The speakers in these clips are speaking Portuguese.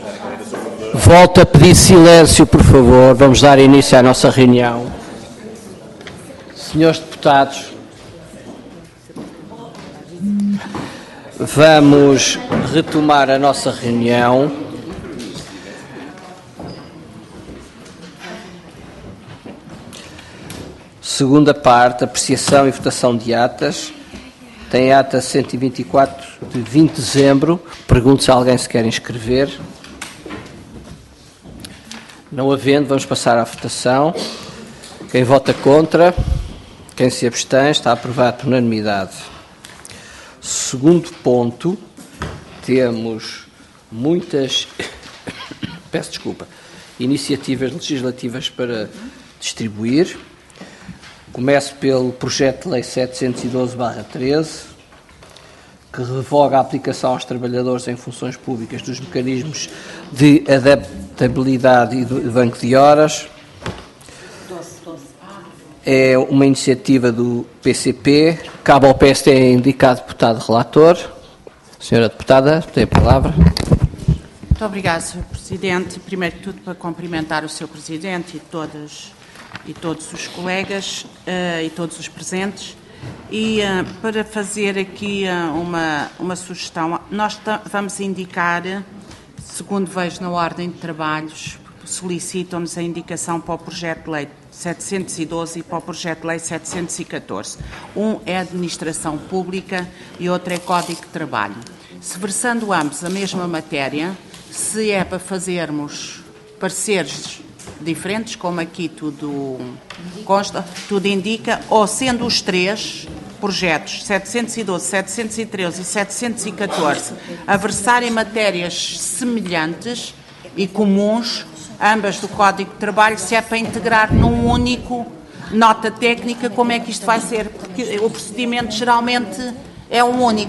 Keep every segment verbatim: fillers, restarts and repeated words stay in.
Volto a pedir silêncio, por favor. Vamos dar início à nossa reunião. Senhores deputados, vamos retomar a nossa reunião. Segunda parte, apreciação e votação de atas. Tem ata cento e vinte e quatro de vinte de dezembro. Pergunto se alguém se quer inscrever. Não havendo, vamos passar à votação. Quem vota contra, quem se abstém, está aprovado por unanimidade. Segundo ponto, temos muitas, peço desculpa, iniciativas legislativas para distribuir. Começo pelo projeto de lei setecentos e doze barra treze, que revoga a aplicação aos trabalhadores em funções públicas dos mecanismos de adaptabilidade e do banco de horas. É uma iniciativa do P C P, cabe ao P S D indicar deputado relator. Senhora deputada, tem a palavra. Muito obrigada, senhor Presidente. Primeiro de tudo, para cumprimentar o senhor Presidente e todas e todos os colegas uh, e todos os presentes, e uh, para fazer aqui uh, uma, uma sugestão, nós vamos indicar, segundo vejo na ordem de trabalhos, solicitam-nos a indicação para o projeto de lei setecentos e doze e para o projeto de lei setecentos e catorze. Um é Administração Pública e outro é Código de Trabalho. Se versando ambos a mesma matéria, se é para fazermos pareceres diferentes, como aqui tudo consta, tudo indica, ou sendo os três projetos, setecentos e doze, setecentos e treze e setecentos e catorze, a versarem matérias semelhantes e comuns, ambas do Código de Trabalho, se é para integrar num único nota técnica, como é que isto vai ser? Porque o procedimento geralmente é um único.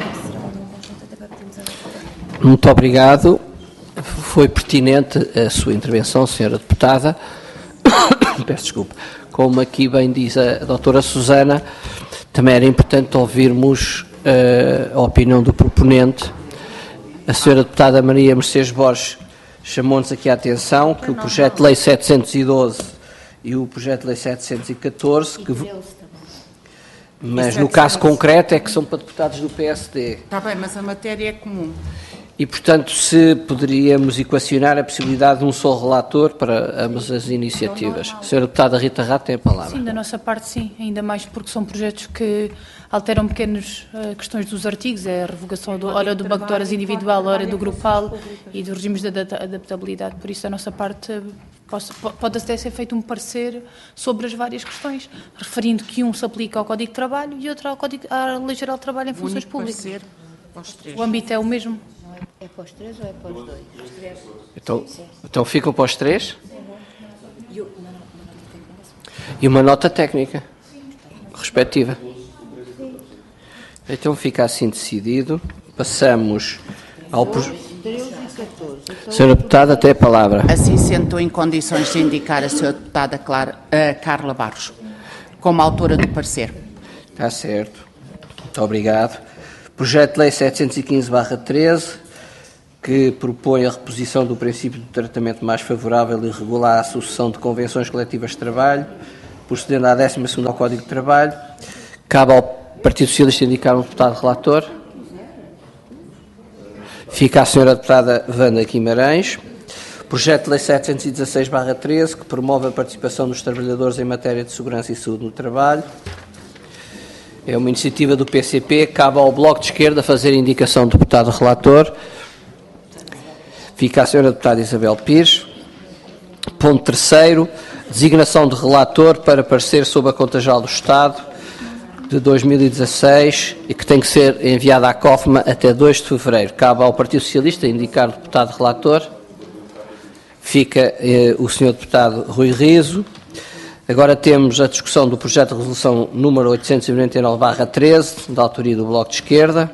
Muito obrigado. Foi pertinente a sua intervenção, senhora deputada. Peço desculpa. Como aqui bem diz a doutora Susana, também era importante ouvirmos uh, a opinião do proponente. A senhora deputada Maria Mercedes Borges chamou-nos aqui a atenção que o projeto de lei setecentos e doze e o projeto de lei setecentos e catorze, que, mas no caso concreto é que são para deputados do P S D. Está bem, mas a matéria é comum. E, portanto, se poderíamos equacionar a possibilidade de um só relator para ambas as iniciativas. A senhora deputada Rita Rato tem a palavra. Sim, da nossa parte sim, ainda mais porque são projetos que alteram pequenas uh, questões dos artigos, é a revogação do, hora do banco de horas individual, hora do grupal e dos regimes de adaptabilidade. Por isso, da nossa parte, uh, posso, pode até ser feito um parecer sobre as várias questões, referindo que um se aplica ao Código de Trabalho e outro ao Código, à Lei Geral de Trabalho em funções públicas. O âmbito é o mesmo. É para os três ou é para os dois? Então, então ficam para os três? E uma nota técnica respectiva. Então fica assim decidido. Passamos ao... Senhora deputada, tem a palavra. Assim sendo, estou em condições de indicar a senhora deputada Clara, uh, Carla Barros como autora do parecer. Está certo. Muito obrigado. Projeto de lei setecentos e quinze barra treze, que propõe a reposição do princípio do tratamento mais favorável e regula a sucessão de convenções coletivas de trabalho, procedendo à décima segunda ao Código de Trabalho. Cabe ao Partido Socialista indicar um deputado relator. Fica a senhora deputada Wanda Guimarães. Projeto de lei setecentos e dezasseis barra treze, que promove a participação dos trabalhadores em matéria de segurança e saúde no trabalho. É uma iniciativa do P C P, cabe ao Bloco de Esquerda fazer indicação do deputado relator. Fica a senhora deputada Isabel Pires. Ponto terceiro, designação de relator para parecer sobre a Conta Geral do Estado de dois mil e dezasseis e que tem que ser enviada à COFMA até dois de fevereiro. Cabe ao Partido Socialista indicar o deputado relator. Fica eh, o senhor deputado Rui Riso. Agora temos a discussão do projeto de resolução número oitocentos e noventa e nove barra treze, da autoria do Bloco de Esquerda.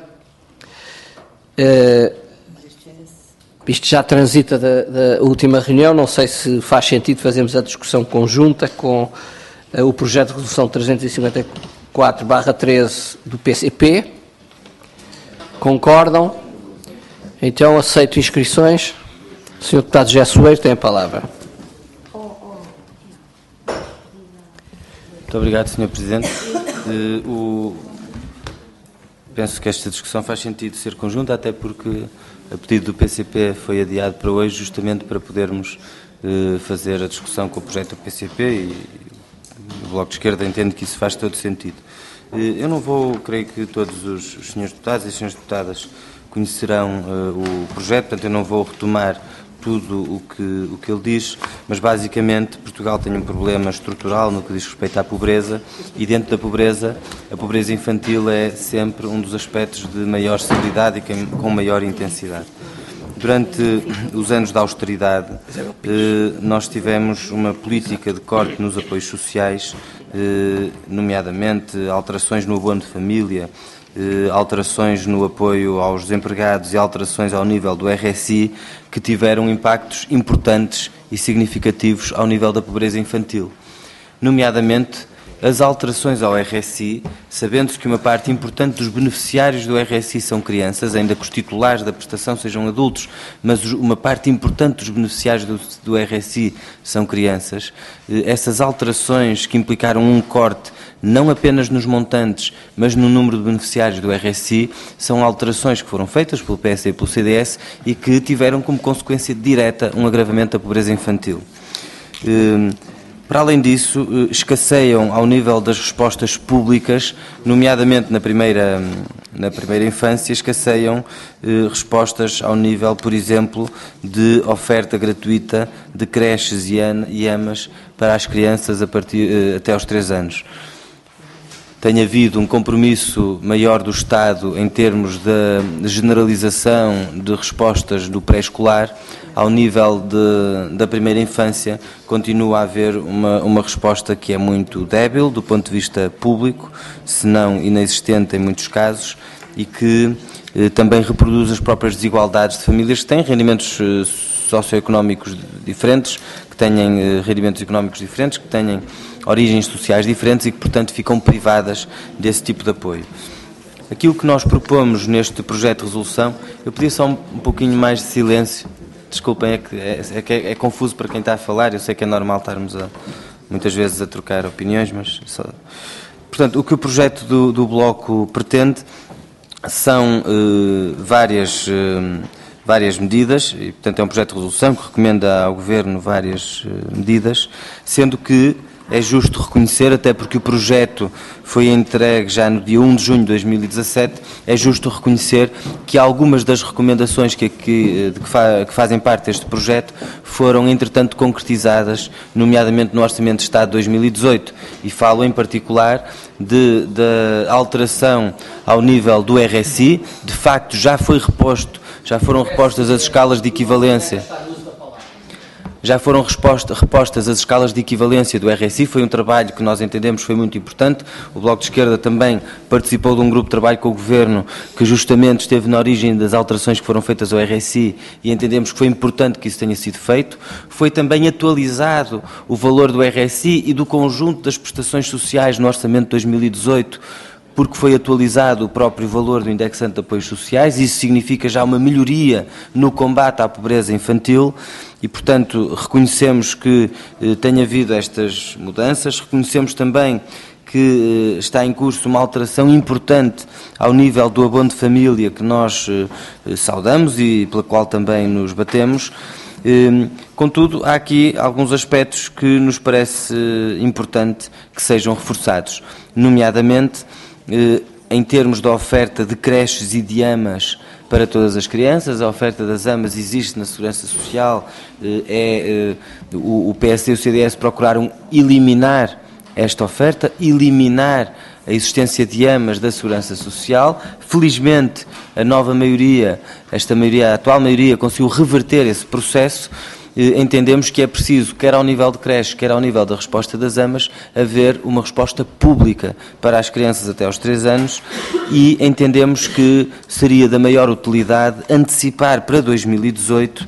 Uh, isto já transita da, da última reunião, não sei se faz sentido fazermos a discussão conjunta com uh, o projeto de resolução trezentos e cinquenta e quatro barra treze do P C P. Concordam? Então aceito inscrições. senhor Deputado José Soeiro tem a palavra. Muito obrigado, senhor Presidente. Uh, o... Penso que esta discussão faz sentido ser conjunta, até porque a pedido do P C P foi adiado para hoje, justamente para podermos uh, fazer a discussão com o projeto do P C P, e o Bloco de Esquerda entende que isso faz todo sentido. Uh, eu não vou, creio que todos os, os senhores deputados e as senhoras deputadas conhecerão uh, o projeto, portanto eu não vou retomar tudo o que, o que ele diz, mas basicamente Portugal tem um problema estrutural no que diz respeito à pobreza, e dentro da pobreza, a pobreza infantil é sempre um dos aspectos de maior severidade e com maior intensidade. Durante os anos da austeridade, nós tivemos uma política de corte nos apoios sociais, nomeadamente alterações no abono de família, alterações no apoio aos desempregados e alterações ao nível do R S I, que tiveram impactos importantes e significativos ao nível da pobreza infantil. Nomeadamente, as alterações ao R S I, sabendo-se que uma parte importante dos beneficiários do R S I são crianças, ainda que os titulares da prestação sejam adultos, mas uma parte importante dos beneficiários do, do R S I são crianças, essas alterações que implicaram um corte não apenas nos montantes, mas no número de beneficiários do R S I, são alterações que foram feitas pelo P S e pelo C D S e que tiveram como consequência direta um agravamento da pobreza infantil. Para além disso, escasseiam ao nível das respostas públicas, nomeadamente na primeira, na primeira infância, escasseiam eh, respostas ao nível, por exemplo, de oferta gratuita de creches e E A M As para as crianças a partir, eh, até aos três anos. Tem havido um compromisso maior do Estado em termos da generalização de respostas do pré-escolar. Ao nível de, da primeira infância, continua a haver uma, uma resposta que é muito débil do ponto de vista público, se não inexistente em muitos casos, e que eh, também reproduz as próprias desigualdades de famílias que têm rendimentos eh, socioeconómicos diferentes, que têm eh, rendimentos económicos diferentes, que têm origens sociais diferentes e que, portanto, ficam privadas desse tipo de apoio. Aquilo que nós propomos neste projeto de resolução, eu pedi só um, um pouquinho mais de silêncio. Desculpem, é que é, é, que é, é confuso para quem está a falar, eu sei que é normal estarmos a, muitas vezes a trocar opiniões, mas só... Portanto, o que o projeto do, do Bloco pretende são eh, várias, eh, várias medidas, e portanto é um projeto de resolução que recomenda ao Governo várias eh, medidas, sendo que é justo reconhecer, até porque o projeto foi entregue já no dia um de junho de dois mil e dezassete, é justo reconhecer que algumas das recomendações que, que, de que, fa, que fazem parte deste projeto foram, entretanto, concretizadas, nomeadamente no Orçamento de Estado de dois mil e dezoito, e falo em particular de, de alteração ao nível do R S I. De facto, já foi reposto, já foram repostas as escalas de equivalência. Já foram resposta, repostas as escalas de equivalência do R S I, foi um trabalho que nós entendemos foi muito importante. O Bloco de Esquerda também participou de um grupo de trabalho com o Governo que justamente esteve na origem das alterações que foram feitas ao R S I e entendemos que foi importante que isso tenha sido feito. Foi também atualizado o valor do R S I e do conjunto das prestações sociais no Orçamento de dois mil e dezoito, porque foi atualizado o próprio valor do indexante de apoios sociais. Isso significa já uma melhoria no combate à pobreza infantil e, portanto, reconhecemos que eh, tem havido estas mudanças, reconhecemos também que eh, está em curso uma alteração importante ao nível do abono de família que nós eh, saudamos e pela qual também nos batemos. Eh, contudo, há aqui alguns aspectos que nos parece eh, importante que sejam reforçados, nomeadamente em termos da oferta de creches e de amas para todas as crianças. A oferta das amas existe na Segurança Social, é, o P S D e o C D S procuraram eliminar esta oferta, eliminar a existência de amas da Segurança Social. Felizmente, a nova maioria, esta maioria, a atual maioria, conseguiu reverter esse processo. Entendemos que é preciso, quer ao nível de creche, quer ao nível da resposta das amas, haver uma resposta pública para as crianças até aos três anos e entendemos que seria da maior utilidade antecipar para dois mil e dezoito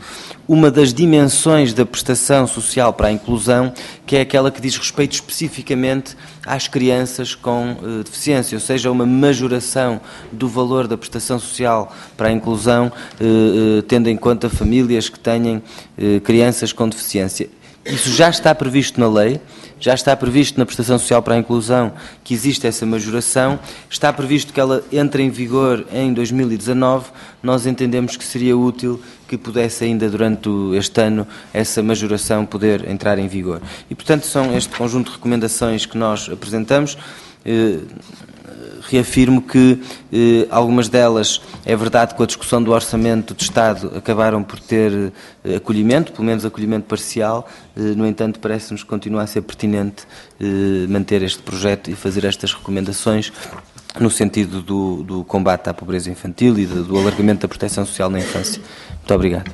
uma das dimensões da prestação social para a inclusão, que é aquela que diz respeito especificamente às crianças com uh, deficiência, ou seja, uma majoração do valor da prestação social para a inclusão, uh, uh, tendo em conta famílias que tenham uh, crianças com deficiência. Isso já está previsto na lei, já está previsto na prestação social para a inclusão que existe essa majoração, está previsto que ela entre em vigor em dois mil e dezanove, nós entendemos que seria útil que pudesse ainda durante este ano essa majoração poder entrar em vigor. E, portanto, são este conjunto de recomendações que nós apresentamos. Eh, reafirmo que eh, algumas delas, é verdade, com a discussão do Orçamento de Estado acabaram por ter eh, acolhimento, pelo menos acolhimento parcial, eh, no entanto parece-nos que continua a ser pertinente eh, manter este projeto e fazer estas recomendações no sentido do, do combate à pobreza infantil e do, do alargamento da proteção social na infância. Muito obrigado.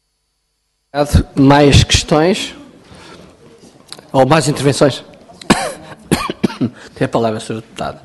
Mais questões? Ou mais intervenções? Tem a palavra, senhora Deputada.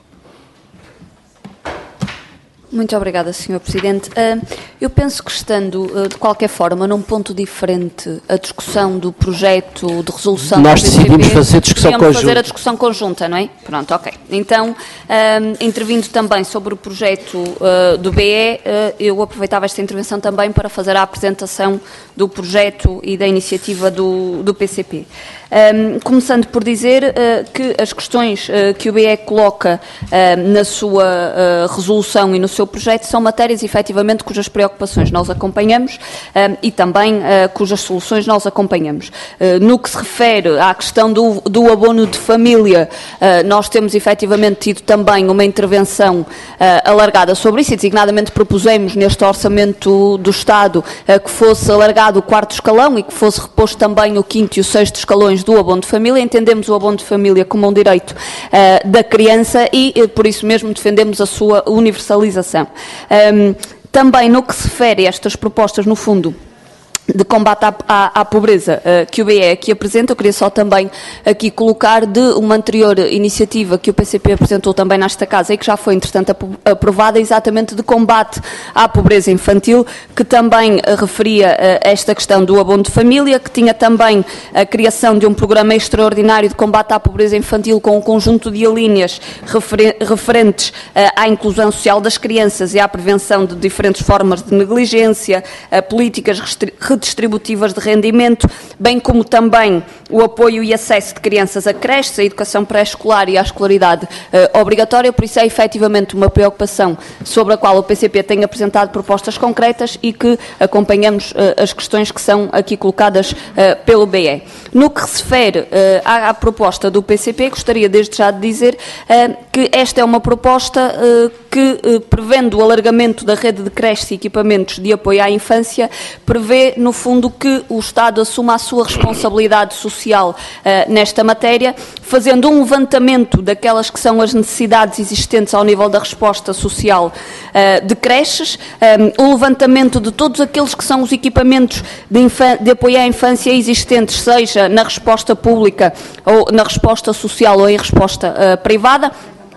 Muito obrigada, senhor Presidente. Eu penso que, estando, de qualquer forma, num ponto diferente a discussão do projeto de resolução... Nós do P C P, decidimos fazer discussão conjunta. fazer a discussão conjunta, não é? Pronto, ok. Então, um, intervindo também sobre o projeto uh, do B E, uh, eu aproveitava esta intervenção também para fazer a apresentação do projeto e da iniciativa do, do P C P. Um, começando por dizer uh, que as questões uh, que o B E coloca uh, na sua uh, resolução e no seu projeto são matérias, efetivamente, cujas preocupações nós acompanhamos um, e também uh, cujas soluções nós acompanhamos. Uh, no que se refere à questão do, do abono de família, uh, nós temos efetivamente tido também uma intervenção uh, alargada sobre isso e, designadamente, propusemos neste Orçamento do Estado uh, que fosse alargado o quarto escalão e que fosse reposto também o quinto e o sexto escalões do abono de família. Entendemos o abono de família como um direito uh, da criança e, uh, por isso mesmo, defendemos a sua universalização. Um, também no que se refere a estas propostas, no fundo, de combate à, à, à pobreza uh, que o B E aqui apresenta, eu queria só também aqui colocar de uma anterior iniciativa que o P C P apresentou também nesta Casa e que já foi, entretanto, aprovada, exatamente de combate à pobreza infantil, que também uh, referia uh, esta questão do abono de família, que tinha também a criação de um programa extraordinário de combate à pobreza infantil com um conjunto de alíneas refer referentes uh, à inclusão social das crianças e à prevenção de diferentes formas de negligência, uh, políticas restritivas distributivas de rendimento, bem como também o apoio e acesso de crianças a creches, a educação pré-escolar e à escolaridade uh, obrigatória. Por isso é efetivamente uma preocupação sobre a qual o P C P tem apresentado propostas concretas e que acompanhamos uh, as questões que são aqui colocadas uh, pelo B E. No que se refere uh, à, à proposta do P C P, gostaria desde já de dizer uh, que esta é uma proposta uh, que, uh, prevendo o alargamento da rede de creches e equipamentos de apoio à infância, prevê, no fundo, que o Estado assuma a sua responsabilidade social uh, nesta matéria, fazendo um levantamento daquelas que são as necessidades existentes ao nível da resposta social uh, de creches, um, o levantamento de todos aqueles que são os equipamentos de, de apoio à infância existentes, seja na resposta pública ou na resposta social ou em resposta uh, privada.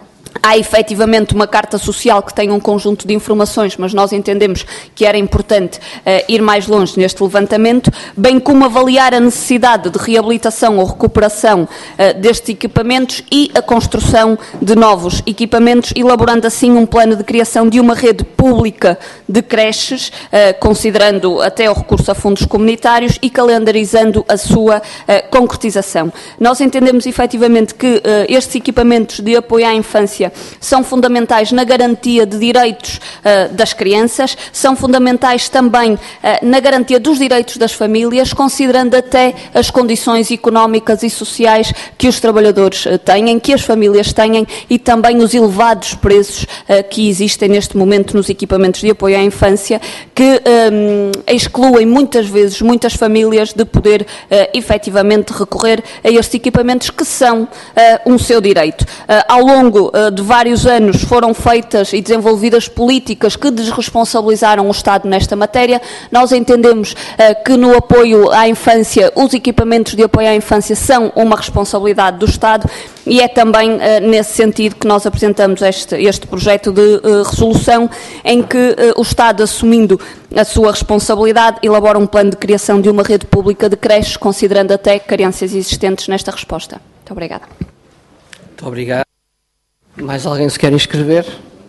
Há efetivamente uma carta social que tem um conjunto de informações, mas nós entendemos que era importante uh, ir mais longe neste levantamento, bem como avaliar a necessidade de reabilitação ou recuperação uh, destes equipamentos e a construção de novos equipamentos, elaborando assim um plano de criação de uma rede pública de creches, uh, considerando até o recurso a fundos comunitários e calendarizando a sua uh, concretização. Nós entendemos efetivamente que uh, estes equipamentos de apoio à infância são fundamentais na garantia de direitos uh, das crianças, são fundamentais também uh, na garantia dos direitos das famílias, considerando até as condições económicas e sociais que os trabalhadores uh, têm, que as famílias têm e também os elevados preços uh, que existem neste momento nos equipamentos de apoio à infância, que um, excluem muitas vezes muitas famílias de poder uh, efetivamente recorrer a estes equipamentos que são uh, um seu direito. Uh, ao longo uh, de vários anos foram feitas e desenvolvidas políticas que desresponsabilizaram o Estado nesta matéria. Nós entendemos uh, que no apoio à infância, os equipamentos de apoio à infância são uma responsabilidade do Estado e é também uh, nesse sentido que nós apresentamos este, este projeto de uh, resolução em que uh, o Estado, assumindo a sua responsabilidade, elabora um plano de criação de uma rede pública de creches, considerando até carências existentes nesta resposta. Muito obrigada. Muito obrigado. Mais alguém se quer inscrever?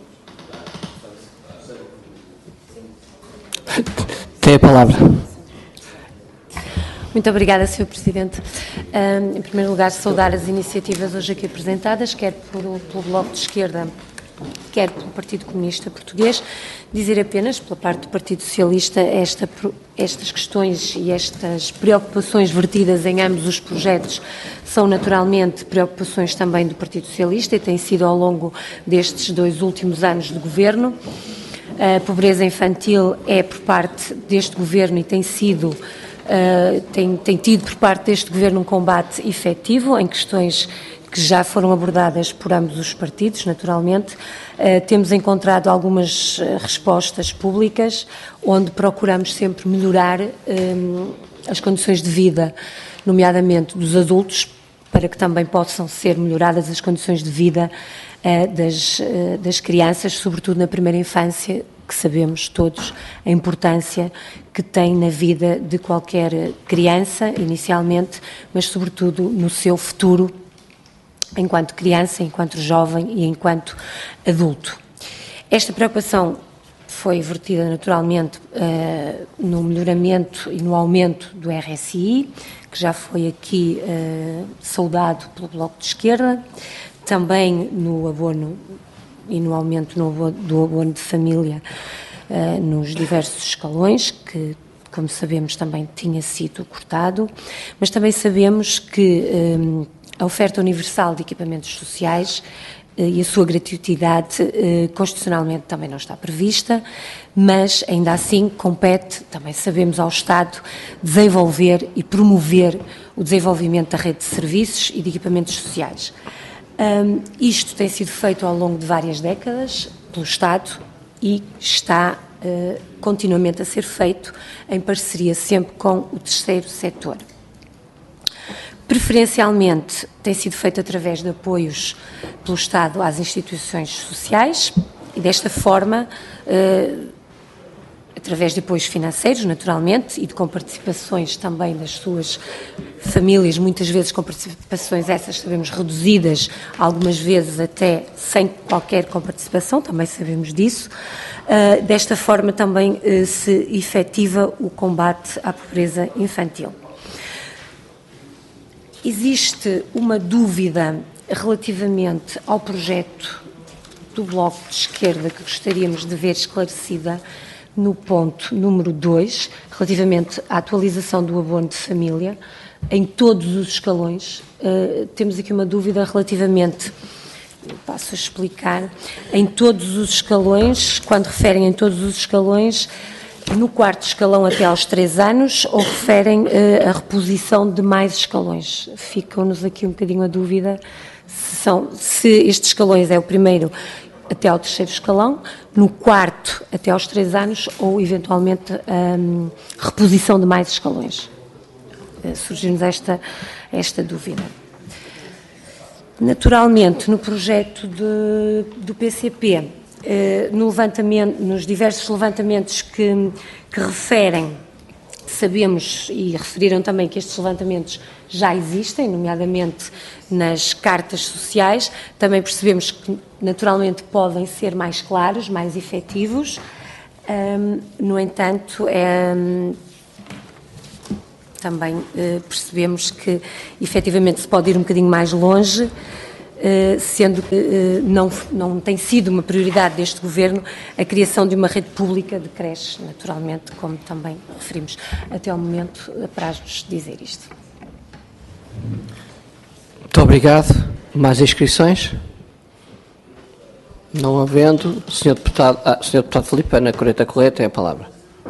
Tem a palavra. Muito obrigada, senhor Presidente. Um, em primeiro lugar, saudar as iniciativas hoje aqui apresentadas, quer pelo, pelo Bloco de Esquerda, quer pelo Partido Comunista Português. Dizer apenas, pela parte do Partido Socialista, esta, estas questões e estas preocupações vertidas em ambos os projetos são naturalmente preocupações também do Partido Socialista e têm sido ao longo destes dois últimos anos de governo. A pobreza infantil é por parte deste governo e tem sido, uh, tem, tem tido por parte deste governo um combate efetivo em questões que já foram abordadas por ambos os partidos, naturalmente. Uh, temos encontrado algumas uh, respostas públicas, onde procuramos sempre melhorar um, as condições de vida, nomeadamente dos adultos, para que também possam ser melhoradas as condições de vida uh, das, uh, das crianças, sobretudo na primeira infância, que sabemos todos a importância que tem na vida de qualquer criança, inicialmente, mas sobretudo no seu futuro, enquanto criança, enquanto jovem e enquanto adulto. Esta preocupação foi vertida naturalmente uh, no melhoramento e no aumento do R S I, que já foi aqui uh, saudado pelo Bloco de Esquerda, também no abono e no aumento no abono, do abono de família uh, nos diversos escalões, que, como sabemos, também tinha sido cortado, mas também sabemos que um, a oferta universal de equipamentos sociais e a sua gratuitidade constitucionalmente também não está prevista, mas ainda assim compete, também sabemos, ao Estado desenvolver e promover o desenvolvimento da rede de serviços e de equipamentos sociais. Um, isto tem sido feito ao longo de várias décadas pelo Estado e está uh, continuamente a ser feito em parceria sempre com o terceiro setor. Preferencialmente tem sido feito através de apoios pelo Estado às instituições sociais e desta forma, eh, através de apoios financeiros, naturalmente, e de comparticipações também das suas famílias, muitas vezes comparticipações essas sabemos reduzidas, algumas vezes até sem qualquer comparticipação, também sabemos disso. Uh, desta forma também uh, se efetiva o combate à pobreza infantil. Existe uma dúvida relativamente ao projeto do Bloco de Esquerda que gostaríamos de ver esclarecida no ponto número dois, relativamente à atualização do abono de família em todos os escalões. Uh, temos aqui uma dúvida relativamente, passo a explicar, em todos os escalões, quando referem em todos os escalões, no quarto escalão até aos três anos, ou referem uh, a reposição de mais escalões? Ficam-nos aqui um bocadinho a dúvida se, são, se estes escalões é o primeiro até ao terceiro escalão, no quarto até aos três anos, ou eventualmente um, reposição de mais escalões. Uh, surgiu-nos esta, esta dúvida. Naturalmente, no projeto de, do P C P, No levantamento, nos diversos levantamentos que, que referem, sabemos e referiram também que estes levantamentos já existem, nomeadamente nas cartas sociais. Também percebemos que naturalmente podem ser mais claros, mais efetivos. Um, no entanto, é, também uh, percebemos que efetivamente se pode ir um bocadinho mais longe, Uh, sendo que uh, não, não tem sido uma prioridade deste Governo a criação de uma rede pública de creches, naturalmente, como também referimos. Até ao momento, apraz-nos dizer isto. Muito obrigado. Mais inscrições? Não havendo, o senhor Deputado, ah, senhor Deputado Filipe, Ana Correia Correia tem a palavra.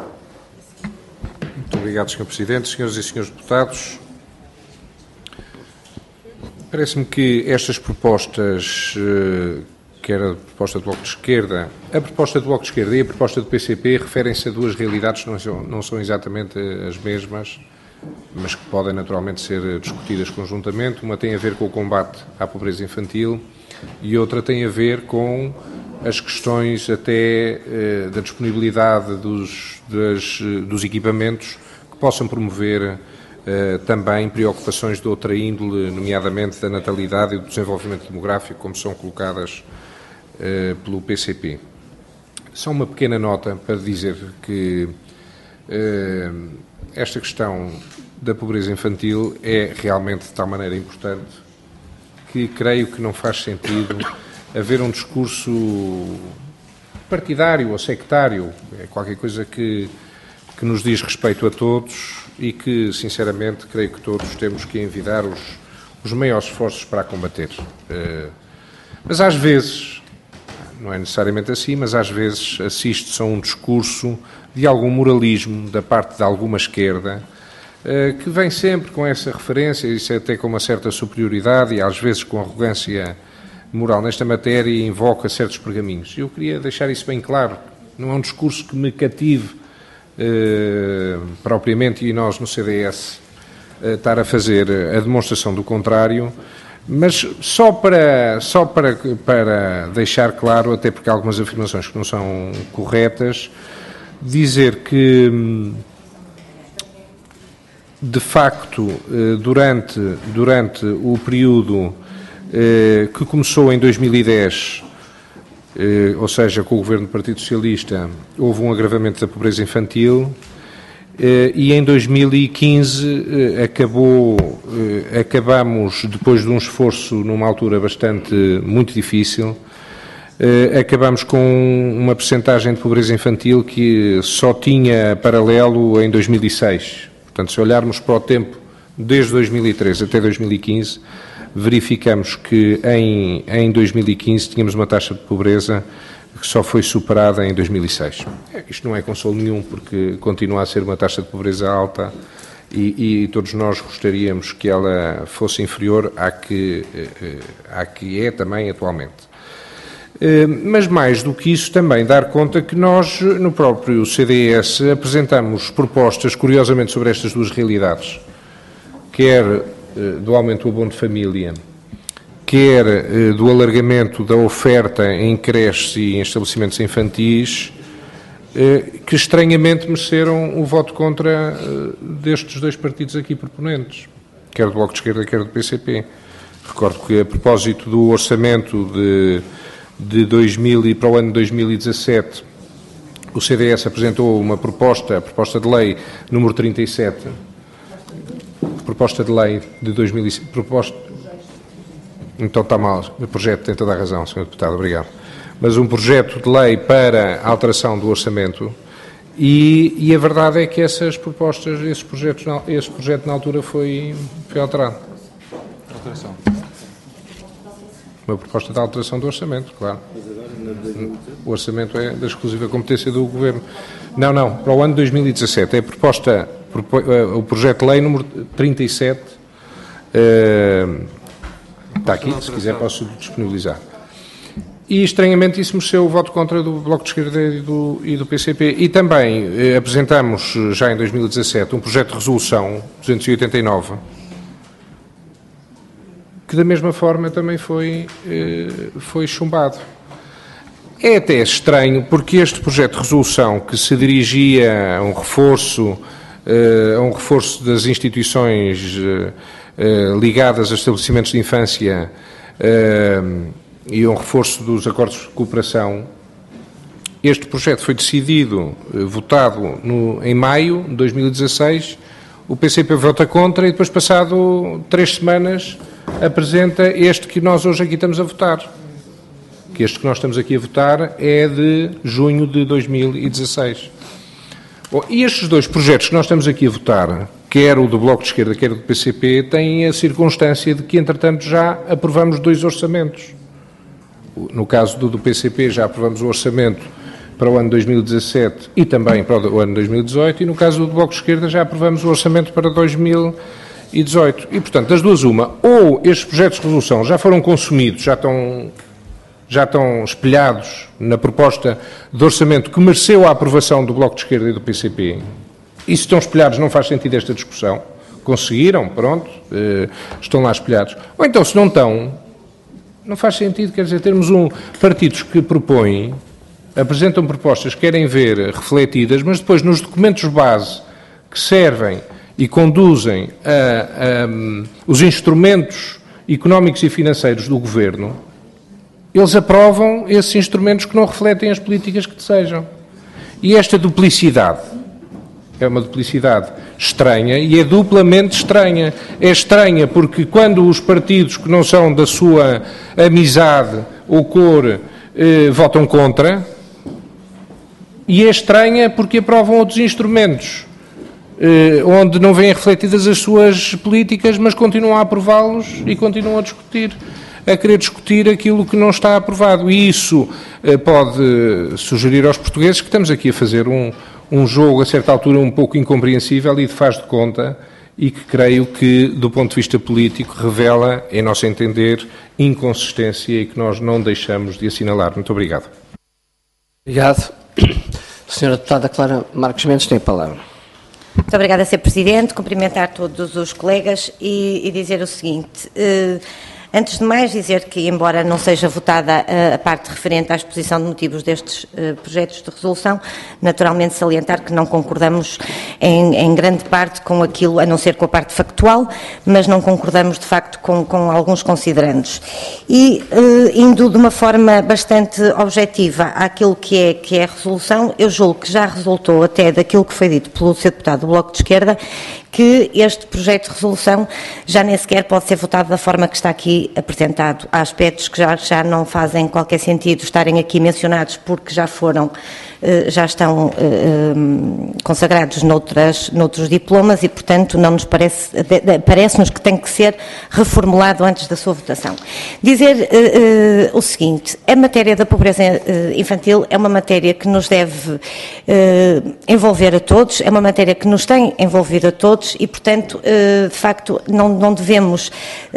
Muito obrigado, senhor Presidente. Senhoras e senhores deputados, parece-me que estas propostas quer a proposta do Bloco de Esquerda, a proposta do Bloco de Esquerda e a proposta do P C P referem-se a duas realidades que não são, não são exatamente as mesmas, mas que podem naturalmente ser discutidas conjuntamente. Uma tem a ver com o combate à pobreza infantil e outra tem a ver com as questões até eh, da disponibilidade dos, das, dos equipamentos que possam promover eh, também preocupações de outra índole, nomeadamente da natalidade e do desenvolvimento demográfico, como são colocadas eh, pelo P C P. Só uma pequena nota para dizer que eh, esta questão da pobreza infantil é realmente de tal maneira importante que creio que não faz sentido haver um discurso partidário ou sectário, é qualquer coisa que, que nos diz respeito a todos e que, sinceramente, creio que todos temos que envidar os, os maiores esforços para a combater. Uh, mas às vezes, não é necessariamente assim, mas às vezes assiste-se a um discurso de algum moralismo da parte de alguma esquerda, uh, que vem sempre com essa referência, isso é até com uma certa superioridade e às vezes com arrogância moral nesta matéria e invoca certos pergaminhos. Eu queria deixar isso bem claro. Não é um discurso que me cative eh, propriamente, e nós no C D S eh, estar a fazer a demonstração do contrário, mas só para, só para, para deixar claro, até porque há algumas afirmações que não são corretas, dizer que, de facto, eh, durante, durante o período que começou em dois mil e dez, ou seja, com o governo do Partido Socialista, houve um agravamento da pobreza infantil e em dois mil e quinze acabou, acabamos, depois de um esforço numa altura bastante, muito difícil, acabamos com uma percentagem de pobreza infantil que só tinha paralelo em dois mil e seis. Portanto, se olharmos para o tempo desde dois mil e treze até dois mil e quinze, verificamos que em, em dois mil e quinze tínhamos uma taxa de pobreza que só foi superada em dois mil e seis. Isto não é consolo nenhum, porque continua a ser uma taxa de pobreza alta e, e todos nós gostaríamos que ela fosse inferior à que, à que é também atualmente. Mas mais do que isso, também dar conta que nós, no próprio C D S, apresentamos propostas, curiosamente, sobre estas duas realidades, quer do aumento do abono de família, quer eh, do alargamento da oferta em creches e em estabelecimentos infantis, eh, que estranhamente mereceram o voto contra eh, destes dois partidos aqui proponentes, quer do Bloco de Esquerda, quer do P C P. Recordo que, a propósito do orçamento de, de dois mil e para o ano de dois mil e dezassete, o C D S apresentou uma proposta, a proposta de lei número trinta e sete, proposta de lei de dois mil e cinco, proposta, então está mal, o projeto tem toda a razão, senhor Deputado, obrigado, mas um projeto de lei para a alteração do orçamento e, e a verdade é que essas propostas, esses projetos, esse projeto na altura foi, foi alterado. Alteração. Uma proposta de alteração do orçamento, claro. O orçamento é da exclusiva competência do Governo. Não, não, para o ano de dois mil e dezassete, é a proposta, o projeto de lei número trinta e sete, uh, está aqui, se quiser posso disponibilizar. E, estranhamente, isso mereceu o voto contra do Bloco de Esquerda e do, e do P C P. E também eh, apresentamos, já em dois mil e dezassete, um projeto de resolução, duzentos e oitenta e nove, que da mesma forma também foi, eh, foi chumbado. É até estranho, porque este projeto de resolução, que se dirigia a um reforço, eh, a um reforço das instituições eh, eh, ligadas a estabelecimentos de infância, eh, e um reforço dos acordos de cooperação, este projeto foi decidido, votado no, em maio de dois mil e dezasseis, o P C P vota contra e depois, passado três semanas, apresenta este que nós hoje aqui estamos a votar. Que este que nós estamos aqui a votar é de junho de dois mil e dezasseis. Bom, e estes dois projetos que nós estamos aqui a votar, quer o do Bloco de Esquerda, quer o do P C P, têm a circunstância de que, entretanto, já aprovamos dois orçamentos. No caso do, do P C P, já aprovamos o orçamento para o ano dois mil e dezassete e também para o ano dois mil e dezoito, e no caso do Bloco de Esquerda já aprovamos o orçamento para dois mil e dezoito. E, portanto, das duas uma, ou estes projetos de resolução já foram consumidos, já estão já estão espelhados na proposta de orçamento que mereceu a aprovação do Bloco de Esquerda e do P C P. E se estão espelhados, não faz sentido esta discussão. Conseguiram, pronto, eh, estão lá espelhados. Ou então, se não estão, não faz sentido, quer dizer, termos um, partidos que propõem, apresentam propostas que querem ver refletidas, mas depois nos documentos base que servem e conduzem a, a, um, os instrumentos económicos e financeiros do Governo, eles aprovam esses instrumentos que não refletem as políticas que desejam. E esta duplicidade é uma duplicidade estranha e é duplamente estranha. É estranha porque quando os partidos que não são da sua amizade ou cor eh, votam contra, e é estranha porque aprovam outros instrumentos eh, onde não vêm refletidas as suas políticas, mas continuam a aprová-los e continuam a discutir, a querer discutir aquilo que não está aprovado. E isso eh, pode sugerir aos portugueses que estamos aqui a fazer um um jogo, a certa altura, um pouco incompreensível e de faz de conta, e que creio que, do ponto de vista político, revela, em nosso entender, inconsistência e que nós não deixamos de assinalar. Muito obrigado. Obrigado. Senhora Deputada Clara Marques Mendes tem a palavra. Muito obrigada, senhor Presidente. Cumprimentar todos os colegas e, e dizer o seguinte... Uh, Antes de mais, dizer que, embora não seja votada a parte referente à exposição de motivos destes uh, projetos de resolução, naturalmente salientar que não concordamos em, em grande parte com aquilo, a não ser com a parte factual, mas não concordamos, de facto, com, com alguns considerandos. E, uh, indo de uma forma bastante objetiva àquilo que é, que é a resolução, eu julgo que já resultou até daquilo que foi dito pelo senhor Deputado do Bloco de Esquerda, que este projeto de resolução já nem sequer pode ser votado da forma que está aqui apresentado. Há aspectos que já, já não fazem qualquer sentido estarem aqui mencionados porque já foram, já estão consagrados noutras, noutros diplomas e, portanto, não nos parece, parece-nos que tem que ser reformulado antes da sua votação. Dizer o seguinte, a matéria da pobreza infantil é uma matéria que nos deve envolver a todos, é uma matéria que nos tem envolvido a todos, e, portanto, de facto, não, não devemos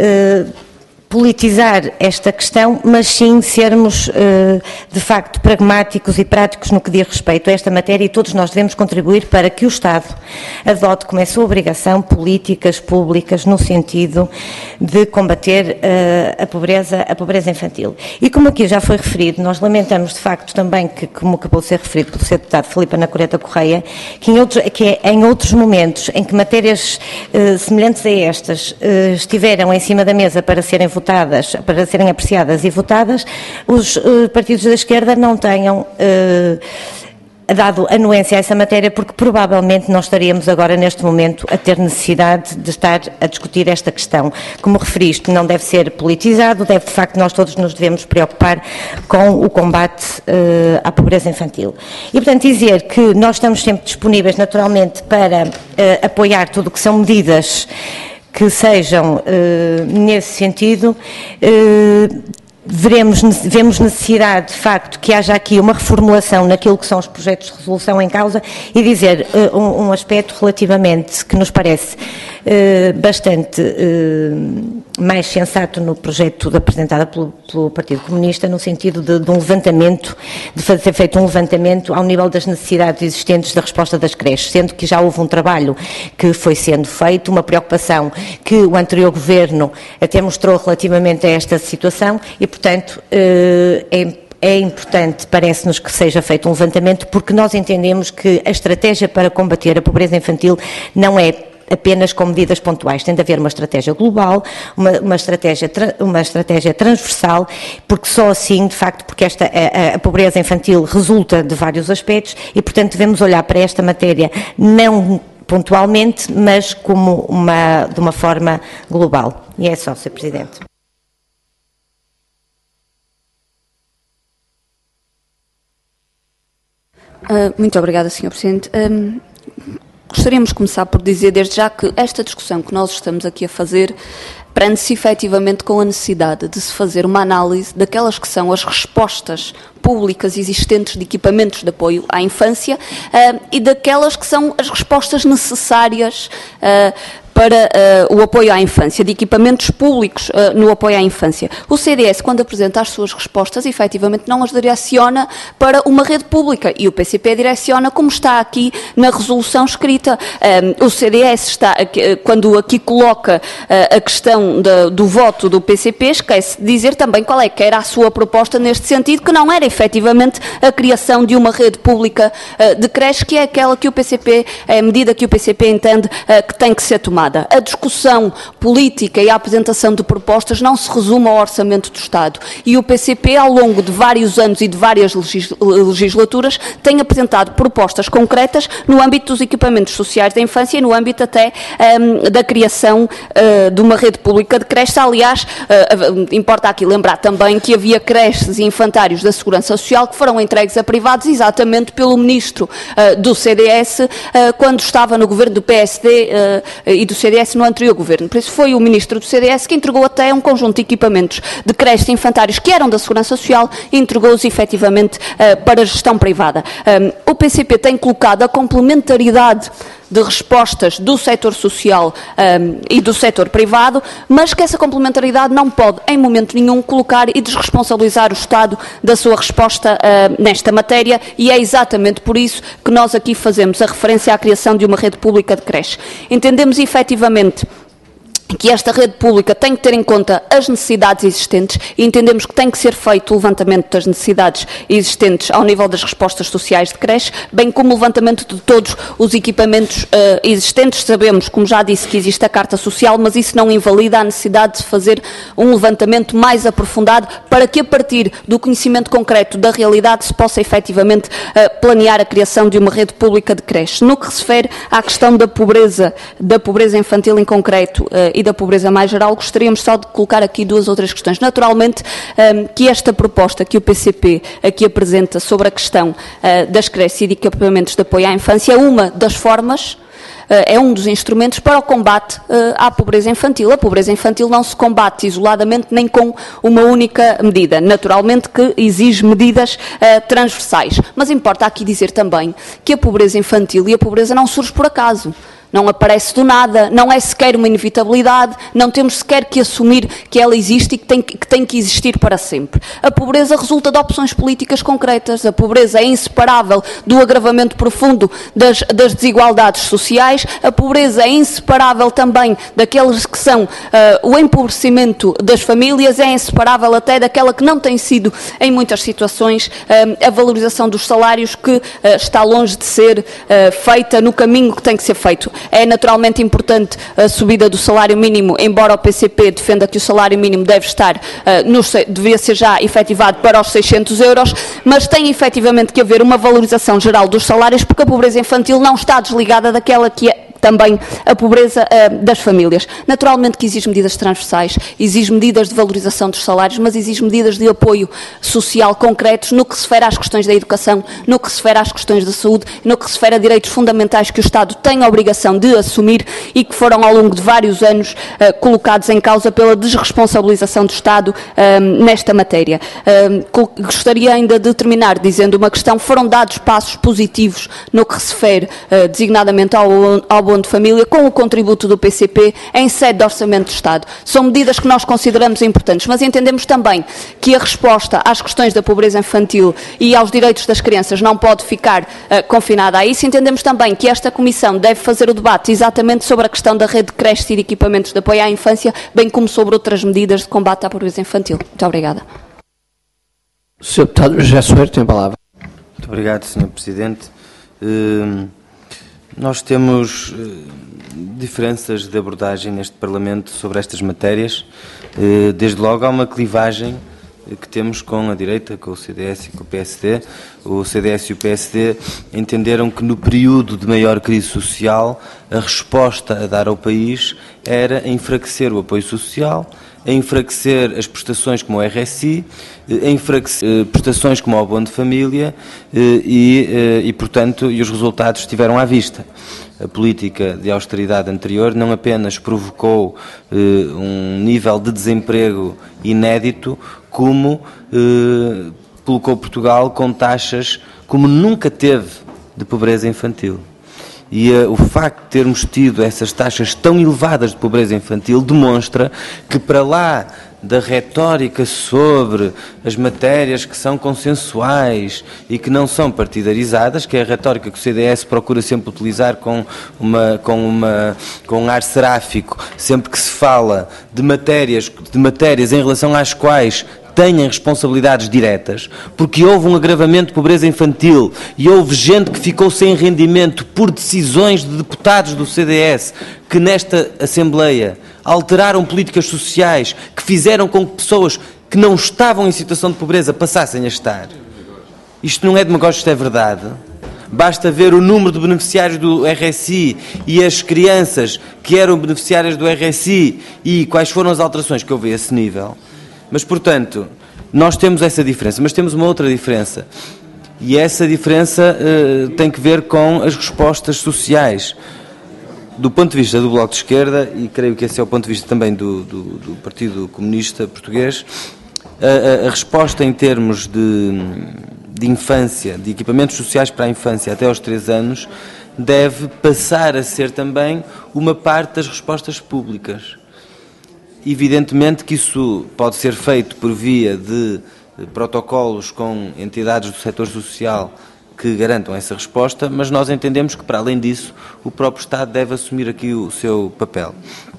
politizar esta questão, mas sim sermos, de facto, pragmáticos e práticos no que diz respeito a esta matéria, e todos nós devemos contribuir para que o Estado adote como é sua obrigação políticas públicas no sentido de combater a pobreza, a pobreza infantil. E como aqui já foi referido, nós lamentamos, de facto, também que, como acabou de ser referido pelo senhor Deputado Filipe Anacoreta Correia, que em outros, que é, em outros momentos em que matérias semelhantes a estas estiveram em cima da mesa para serem votadas, para serem apreciadas e votadas, os uh, partidos da esquerda não tenham uh, dado anuência a essa matéria, porque provavelmente não estaríamos agora, neste momento, a ter necessidade de estar a discutir esta questão. Como referiste, não deve ser politizado, deve, de facto, nós todos nos devemos preocupar com o combate uh, à pobreza infantil. E, portanto, dizer que nós estamos sempre disponíveis, naturalmente, para uh, apoiar tudo o que são medidas que sejam uh, nesse sentido. Uh, veremos, vemos necessidade, de facto, que haja aqui uma reformulação naquilo que são os projetos de resolução em causa, e dizer uh, um, um aspecto relativamente que nos parece uh, bastante uh, mais sensato no projeto apresentado pelo, pelo Partido Comunista, no sentido de, de um levantamento, de fazer feito um levantamento ao nível das necessidades existentes da resposta das creches, sendo que já houve um trabalho que foi sendo feito, uma preocupação que o anterior Governo até mostrou relativamente a esta situação, e, portanto, é, é importante, parece-nos, que seja feito um levantamento, porque nós entendemos que a estratégia para combater a pobreza infantil não é apenas com medidas pontuais, tem de haver uma estratégia global, uma, uma, estratégia, uma estratégia transversal, porque só assim, de facto, porque esta, a, a pobreza infantil resulta de vários aspectos e, portanto, devemos olhar para esta matéria não pontualmente, mas como uma, de uma forma global. E é só, senhor Presidente. Uh, muito obrigada, senhor Presidente. Um, gostaríamos de começar por dizer, desde já, que esta discussão que nós estamos aqui a fazer prende-se efetivamente com a necessidade de se fazer uma análise daquelas que são as respostas públicas existentes de equipamentos de apoio à infância uh, e daquelas que são as respostas necessárias uh, para uh, o apoio à infância, de equipamentos públicos uh, no apoio à infância. O C D S, quando apresenta as suas respostas, efetivamente não as direciona para uma rede pública e o P C P direciona como está aqui na resolução escrita. Um, o C D S está, quando aqui coloca uh, a questão de, do voto do P C P, esquece de dizer também qual é que era a sua proposta neste sentido, que não era efetivamente a criação de uma rede pública uh, de creche, que é aquela que o P C P, é a medida que o P C P entende uh, que tem que ser tomada. A discussão política e a apresentação de propostas não se resume ao orçamento do Estado. E o P C P, ao longo de vários anos e de várias legislaturas, tem apresentado propostas concretas no âmbito dos equipamentos sociais da infância e no âmbito até um, da criação uh, de uma rede pública de creches. Aliás, uh, importa aqui lembrar também que havia creches e infantários da Segurança Social que foram entregues a privados exatamente pelo Ministro uh, do C D S uh, quando estava no governo do P S D uh, e do C D S no anterior governo. Por isso foi o Ministro do C D S que entregou até um conjunto de equipamentos de creches e infantários que eram da Segurança Social e entregou-os efetivamente uh, para a gestão privada. Um, o P C P tem colocado a complementaridade de respostas do setor social um, e do setor privado, mas que essa complementaridade não pode, em momento nenhum, colocar e desresponsabilizar o Estado da sua resposta uh, nesta matéria, e é exatamente por isso que nós aqui fazemos a referência à criação de uma rede pública de creche. Entendemos efetivamente que esta rede pública tem que ter em conta as necessidades existentes e entendemos que tem que ser feito o levantamento das necessidades existentes ao nível das respostas sociais de creche, bem como o levantamento de todos os equipamentos uh, existentes. Sabemos, como já disse, que existe a Carta Social, mas isso não invalida a necessidade de fazer um levantamento mais aprofundado para que, a partir do conhecimento concreto da realidade, se possa efetivamente uh, planear a criação de uma rede pública de creche. No que se refere à questão da pobreza, da pobreza infantil em concreto, uh, e da pobreza mais geral, gostaríamos só de colocar aqui duas ou três questões. Naturalmente, um, que esta proposta que o P C P aqui apresenta sobre a questão uh, das creches e de equipamentos de apoio à infância é uma das formas, uh, é um dos instrumentos para o combate uh, à pobreza infantil. A pobreza infantil não se combate isoladamente nem com uma única medida. Naturalmente que exige medidas uh, transversais. Mas importa aqui dizer também que a pobreza infantil e a pobreza não surge por acaso. Não aparece do nada, não é sequer uma inevitabilidade, não temos sequer que assumir que ela existe e que tem que, tem que existir para sempre. A pobreza resulta de opções políticas concretas, a pobreza é inseparável do agravamento profundo das, das desigualdades sociais, a pobreza é inseparável também daqueles que são uh, o empobrecimento das famílias, é inseparável até daquela que não tem sido, em muitas situações, uh, a valorização dos salários que uh, está longe de ser uh, feita no caminho que tem que ser feito. É naturalmente importante a subida do salário mínimo, embora o P C P defenda que o salário mínimo deve estar, uh, no, devia ser já efetivado para os seiscentos euros, mas tem efetivamente que haver uma valorização geral dos salários, porque a pobreza infantil não está desligada daquela que é também a pobreza uh, das famílias. Naturalmente que exige medidas transversais, exige medidas de valorização dos salários, mas exige medidas de apoio social concretos no que se refere às questões da educação, no que se refere às questões da saúde, no que se refere a direitos fundamentais que o Estado tem a obrigação de assumir e que foram ao longo de vários anos uh, colocados em causa pela desresponsabilização do Estado uh, nesta matéria. Uh, gostaria ainda de terminar dizendo uma questão. Foram dados passos positivos no que se refere uh, designadamente ao, ao Abono de Família, com o contributo do P C P em sede de Orçamento do Estado. São medidas que nós consideramos importantes, mas entendemos também que a resposta às questões da pobreza infantil e aos direitos das crianças não pode ficar uh, confinada a isso. Entendemos também que esta Comissão deve fazer o debate exatamente sobre a questão da rede de creches e de equipamentos de apoio à infância, bem como sobre outras medidas de combate à pobreza infantil. Muito obrigada. senhor Deputado José Soeiro tem a palavra. Muito obrigado, senhor Presidente. Uh... Nós temos uh, diferenças de abordagem neste Parlamento sobre estas matérias. Uh, desde logo há uma clivagem uh, que temos com a direita, com o C D S e com o P S D. O C D S e o P S D entenderam que no período de maior crise social a resposta a dar ao país era enfraquecer o apoio social, a enfraquecer as prestações como o R S I, a enfraquecer prestações como o Abono de Família e, e, portanto, e os resultados estiveram à vista. A política de austeridade anterior não apenas provocou eh, um nível de desemprego inédito, como eh, colocou Portugal com taxas como nunca teve de pobreza infantil. E uh, o facto de termos tido essas taxas tão elevadas de pobreza infantil demonstra que, para lá da retórica sobre as matérias que são consensuais e que não são partidarizadas, que é a retórica que o C D S procura sempre utilizar com, uma, com, uma, com um ar seráfico, sempre que se fala de matérias, de matérias em relação às quais têm responsabilidades diretas, porque houve um agravamento de pobreza infantil e houve gente que ficou sem rendimento por decisões de deputados do C D S que nesta Assembleia alteraram políticas sociais que fizeram com que pessoas que não estavam em situação de pobreza passassem a estar. Isto não é demagógico, isto é verdade. Basta ver o número de beneficiários do R S I e as crianças que eram beneficiárias do R S I e quais foram as alterações que houve a esse nível. Mas, portanto, nós temos essa diferença, mas temos uma outra diferença. E essa diferença uh, tem que ver com as respostas sociais. Do ponto de vista do Bloco de Esquerda, e creio que esse é o ponto de vista também do, do, do Partido Comunista Português, a, a, a resposta em termos de, de infância, de equipamentos sociais para a infância até aos três anos, deve passar a ser também uma parte das respostas públicas. Evidentemente que isso pode ser feito por via de protocolos com entidades do setor social que garantam essa resposta, mas nós entendemos que, para além disso, o próprio Estado deve assumir aqui o seu papel.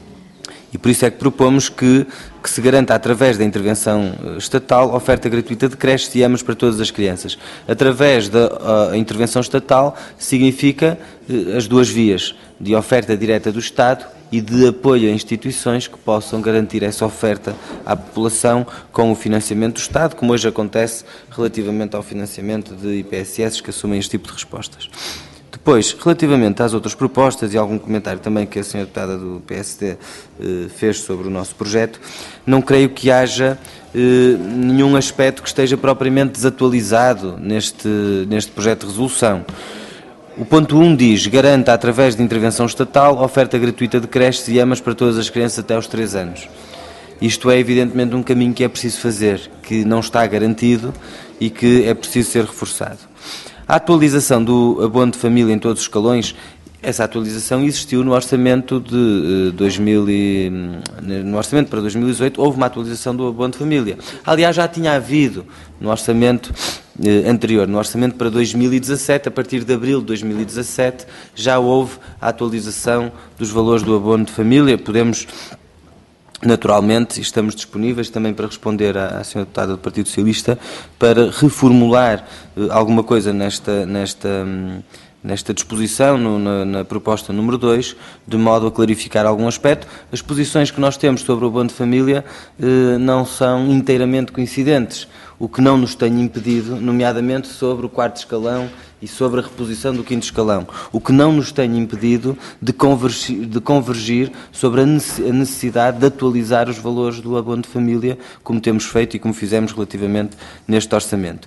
E por isso é que propomos que, que se garanta, através da intervenção estatal, oferta gratuita de creches e amas para todas as crianças. Através da a intervenção estatal, significa eh, as duas vias, de oferta direta do Estado e de apoio a instituições que possam garantir essa oferta à população com o financiamento do Estado, como hoje acontece relativamente ao financiamento de I P S S que assumem este tipo de respostas. Depois, relativamente às outras propostas e algum comentário também que a senhora deputada do P S D eh, fez sobre o nosso projeto, não creio que haja eh, nenhum aspecto que esteja propriamente desatualizado neste, neste projeto de resolução. O ponto um diz, garanta através de intervenção estatal, oferta gratuita de creches e amas para todas as crianças até aos três anos. Isto é evidentemente um caminho que é preciso fazer, que não está garantido e que é preciso ser reforçado. A atualização do abono de família em todos os escalões, essa atualização existiu no orçamento de dois mil e, no orçamento para dois mil e dezoito, houve uma atualização do abono de família. Aliás, já tinha havido no orçamento eh, anterior, no orçamento para dois mil e dezassete, a partir de abril de dois mil e dezassete, já houve a atualização dos valores do abono de família. Podemos, naturalmente, estamos disponíveis também para responder à, à senhora deputada do Partido Socialista, para reformular eh, alguma coisa nesta, nesta, hum, nesta disposição, no, na, na proposta número dois, de modo a clarificar algum aspecto. As posições que nós temos sobre o abono de família eh, não são inteiramente coincidentes, o que não nos tem impedido, nomeadamente sobre o quarto escalão e sobre a reposição do quinto escalão, o que não nos tem impedido de convergir, de convergir sobre a necessidade de atualizar os valores do abono de família, como temos feito e como fizemos relativamente neste orçamento.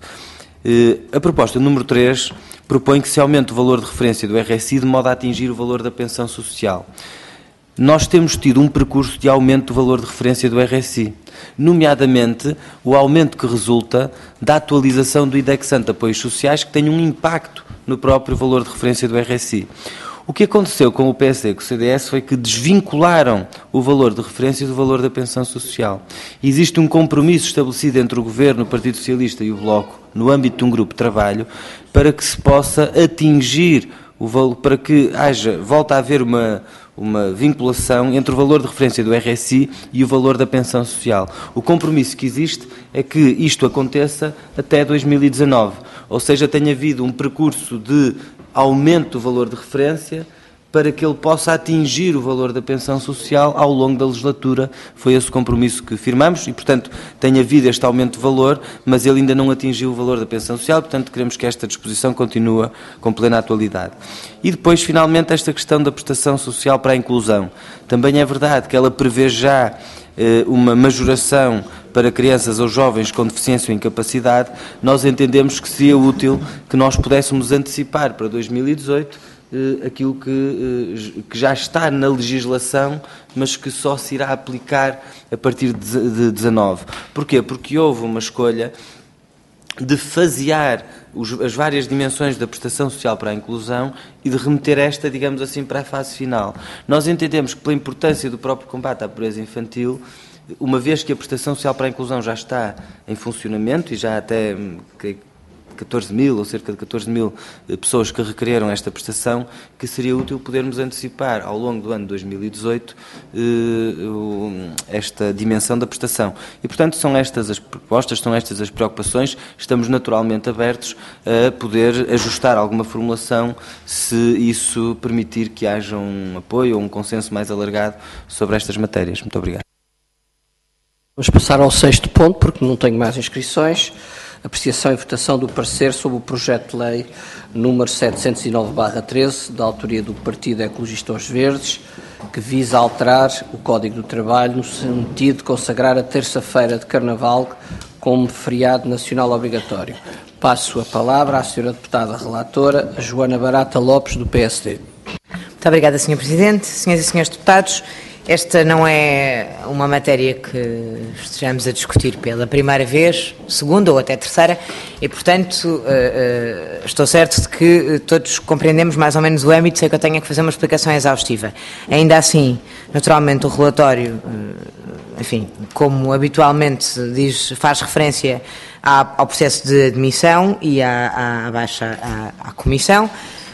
A proposta número três propõe que se aumente o valor de referência do R S I de modo a atingir o valor da pensão social. Nós temos tido um percurso de aumento do valor de referência do R S I, nomeadamente o aumento que resulta da atualização do indexante de apoios sociais, que tem um impacto no próprio valor de referência do R S I. O que aconteceu com o P S D e com o C D S foi que desvincularam o valor de referência do valor da pensão social. Existe um compromisso estabelecido entre o Governo, o Partido Socialista e o Bloco, no âmbito de um grupo de trabalho, para que se possa atingir o valor, para que haja, volta a haver uma, uma vinculação entre o valor de referência do R S I e o valor da pensão social. O compromisso que existe é que isto aconteça até dois mil e dezanove, ou seja, tenha havido um percurso de aumento do valor de referência para que ele possa atingir o valor da pensão social ao longo da legislatura. Foi esse o compromisso que firmamos e, portanto, tem havido este aumento de valor, mas ele ainda não atingiu o valor da pensão social, portanto, queremos que esta disposição continue com plena atualidade. E depois, finalmente, esta questão da prestação social para a inclusão. Também é verdade que ela prevê já eh, uma majoração para crianças ou jovens com deficiência ou incapacidade. Nós entendemos que seria útil que nós pudéssemos antecipar para dois mil e dezoito eh, aquilo que, eh, que já está na legislação, mas que só se irá aplicar a partir de dezanove. Porquê? Porque houve uma escolha de fasear os, as várias dimensões da prestação social para a inclusão e de remeter esta, digamos assim, para a fase final. Nós entendemos que, pela importância do próprio combate à pobreza infantil, uma vez que a prestação social para a inclusão já está em funcionamento e já até catorze mil ou cerca de catorze mil pessoas que requereram esta prestação, que seria útil podermos antecipar ao longo do ano de dois mil e dezoito esta dimensão da prestação. E, portanto, são estas as propostas, são estas as preocupações. Estamos naturalmente abertos a poder ajustar alguma formulação se isso permitir que haja um apoio ou um consenso mais alargado sobre estas matérias. Muito obrigado. Vamos passar ao sexto ponto, porque não tenho mais inscrições. Apreciação e votação do parecer sobre o projeto de lei número setecentos e nove barra treze, da autoria do Partido Ecologista aos Verdes, que visa alterar o Código do Trabalho no sentido de consagrar a terça-feira de Carnaval como feriado nacional obrigatório. Passo a palavra à senhora deputada relatora, a Joana Barata Lopes, do P S D. Muito obrigada, senhor Presidente. Senhoras e senhores deputados, esta não é uma matéria que estejamos a discutir pela primeira vez, segunda ou até terceira, e, portanto, estou certo de que todos compreendemos mais ou menos o âmbito, sei que eu tenho que fazer uma explicação exaustiva. Ainda assim, naturalmente, o relatório, enfim, como habitualmente diz, faz referência ao processo de admissão e à, à baixa à, à comissão.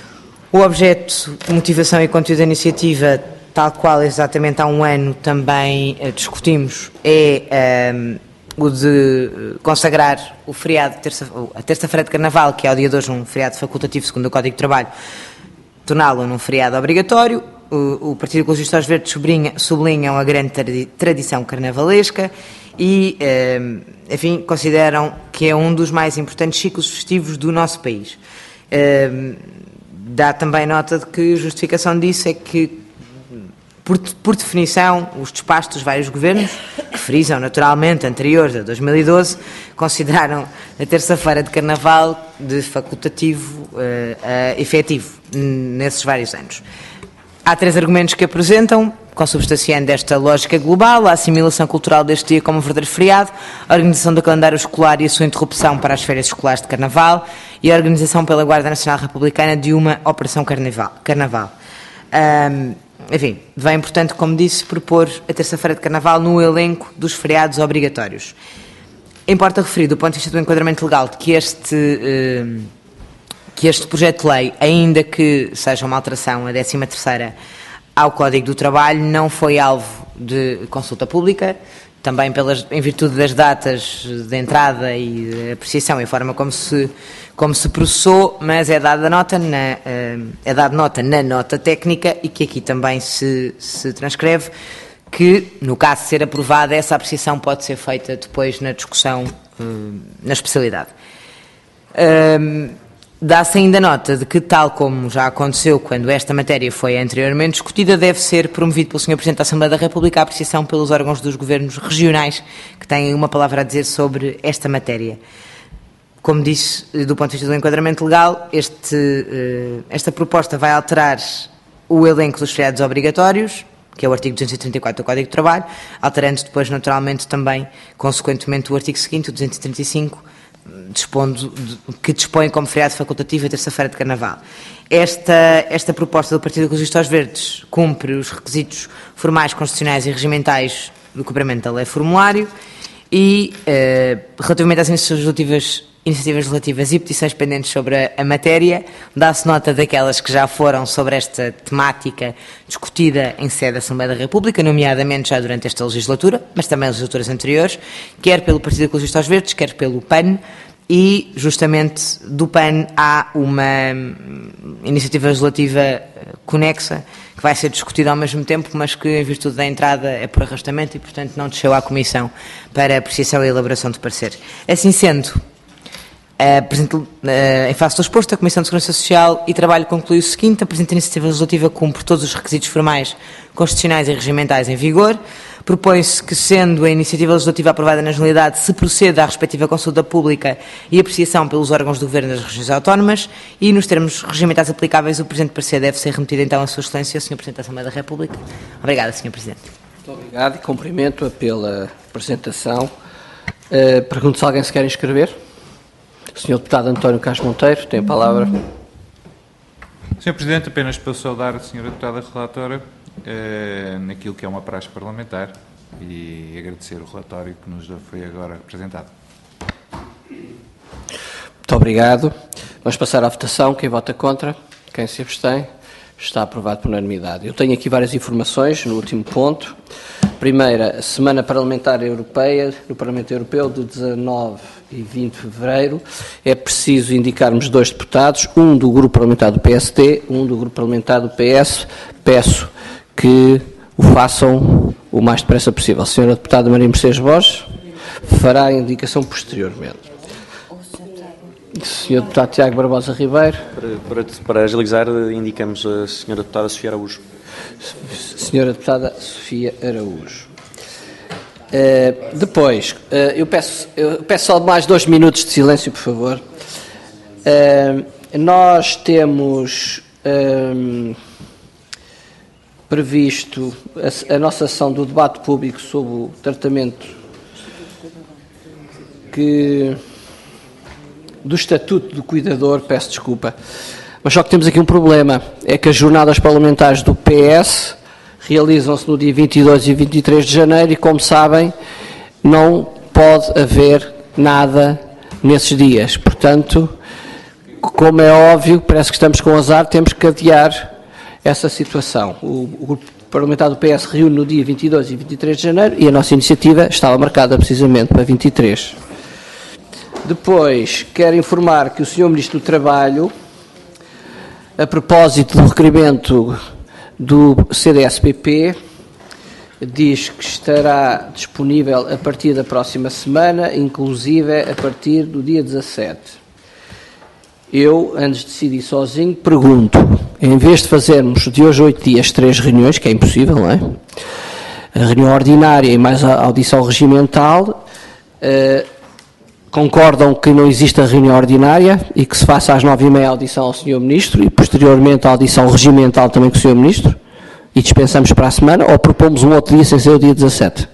O objeto, motivação e conteúdo da iniciativa, tal qual exatamente há um ano também uh, discutimos, é um, o de consagrar o feriado, terça, a terça-feira de Carnaval, que é ao dia de hoje um feriado facultativo segundo o Código de Trabalho, torná-lo num feriado obrigatório. O, o Partido Ecologista aos Verdes sublinha, sublinham a grande tradi tradição carnavalesca e, um, enfim, consideram que é um dos mais importantes ciclos festivos do nosso país. Um, dá também nota de que a justificação disso é que, Por, por definição, os despachos dos vários governos, que frisam naturalmente anteriores a dois mil e doze, consideraram a terça-feira de Carnaval de facultativo uh, uh, efetivo nesses vários anos. Há três argumentos que apresentam, consubstanciando esta lógica global: a assimilação cultural deste dia como um verdadeiro feriado, a organização do calendário escolar e a sua interrupção para as férias escolares de Carnaval e a organização pela Guarda Nacional Republicana de uma Operação Carnaval. Carnaval. Um, Enfim, vem, portanto, como disse, propor a terça-feira de Carnaval no elenco dos feriados obrigatórios. Importa referir, do ponto de vista do enquadramento legal, de que este, eh, que este projeto de lei, ainda que seja uma alteração, a décima terceira, ao Código do Trabalho, não foi alvo de consulta pública, também pelas, em virtude das datas de entrada e de apreciação e a forma como se, como se processou, mas é dada nota na, é dada nota na nota técnica e que aqui também se, se transcreve que, no caso de ser aprovada, essa apreciação pode ser feita depois na discussão, na especialidade. Dá-se ainda nota de que, tal como já aconteceu quando esta matéria foi anteriormente discutida, deve ser promovido pelo senhor Presidente da Assembleia da República a apreciação pelos órgãos dos governos regionais que têm uma palavra a dizer sobre esta matéria. Como disse, do ponto de vista do enquadramento legal, este, esta proposta vai alterar o elenco dos feriados obrigatórios, que é o artigo duzentos e trinta e quatro do Código de Trabalho, alterando depois, naturalmente, também, consequentemente, o artigo seguinte, o duzentos e trinta e cinco, dispondo de, que dispõe como feriado facultativo a terça-feira de Carnaval. Esta, esta proposta do Partido Ecologista aos Verdes cumpre os requisitos formais, constitucionais e regimentais do cumprimento da lei formulário e, eh, relativamente às iniciativas legislativas, iniciativas legislativas e petições pendentes sobre a, a matéria, dá-se nota daquelas que já foram sobre esta temática discutida em sede da Assembleia da República, nomeadamente já durante esta legislatura, mas também legislaturas anteriores, quer pelo Partido Ecologista aos Verdes, quer pelo P A N, e justamente do P A N há uma iniciativa legislativa conexa que vai ser discutida ao mesmo tempo, mas que, em virtude da entrada, é por arrastamento e, portanto, não desceu à Comissão para apreciação e elaboração de parecer. Assim sendo, Uh, uh, em face do exposto, a Comissão de Segurança Social e Trabalho concluiu o seguinte: a presente iniciativa legislativa cumpre todos os requisitos formais, constitucionais e regimentais em vigor. Propõe-se que, sendo a iniciativa legislativa aprovada na generalidade, se proceda à respectiva consulta pública e apreciação pelos órgãos do Governo das regiões autónomas e, nos termos regimentais aplicáveis, o presente parecer deve ser remetido então à sua excelência, senhor Presidente da Assembleia da República. Obrigada, senhor Presidente. Muito obrigado e cumprimento-a pela apresentação. Uh, pergunto se alguém se quer inscrever. senhor Deputado António Carlos Monteiro tem a palavra. senhor Presidente, apenas para saudar a senhora Deputada Relatora eh, naquilo que é uma praxe parlamentar e agradecer o relatório que nos foi agora apresentado. Muito obrigado. Vamos passar à votação. Quem vota contra? Quem se abstém? Está aprovado por unanimidade. Eu tenho aqui várias informações no último ponto. Primeira, a Semana Parlamentar Europeia, no Parlamento Europeu, de dezanove e vinte de fevereiro. É preciso indicarmos dois deputados, um do Grupo Parlamentar do P S D, um do Grupo Parlamentar do P S. Peço que o façam o mais depressa possível. A senhora Deputada Maria Mercedes Borges fará a indicação posteriormente. senhor Deputado Tiago Barbosa Ribeiro. Para, para, para agilizar, indicamos a senhora Deputada Sofia Araújo. senhora Deputada Sofia Araújo. Uh, depois, uh, eu, peço, eu peço só mais dois minutos de silêncio, por favor. Uh, nós temos uh, previsto a, a nossa sessão do debate público sobre o tratamento que... do Estatuto do Cuidador, peço desculpa, mas só que temos aqui um problema, é que as jornadas parlamentares do P S realizam-se no dia vinte e dois e vinte e três de janeiro e, como sabem, não pode haver nada nesses dias. Portanto, como é óbvio, parece que estamos com azar, temos que adiar essa situação. O, o grupo parlamentar do P S reúne no dia vinte e dois e vinte e três de janeiro e a nossa iniciativa estava marcada precisamente para vinte e três. Depois, quero informar que o senhor Ministro do Trabalho, a propósito do requerimento do C D S P P, diz que estará disponível a partir da próxima semana, inclusive a partir do dia dezassete. Eu, antes de decidir sozinho, pergunto, em vez de fazermos de hoje a oito dias três reuniões, que é impossível, não é? A reunião ordinária e mais a audição regimental, uh, concordam que não exista reunião ordinária e que se faça às nove e meia a audição ao senhor Ministro e posteriormente a audição regimental também com o senhor Ministro e dispensamos para a semana, ou propomos um outro dia sem ser o dia dezassete?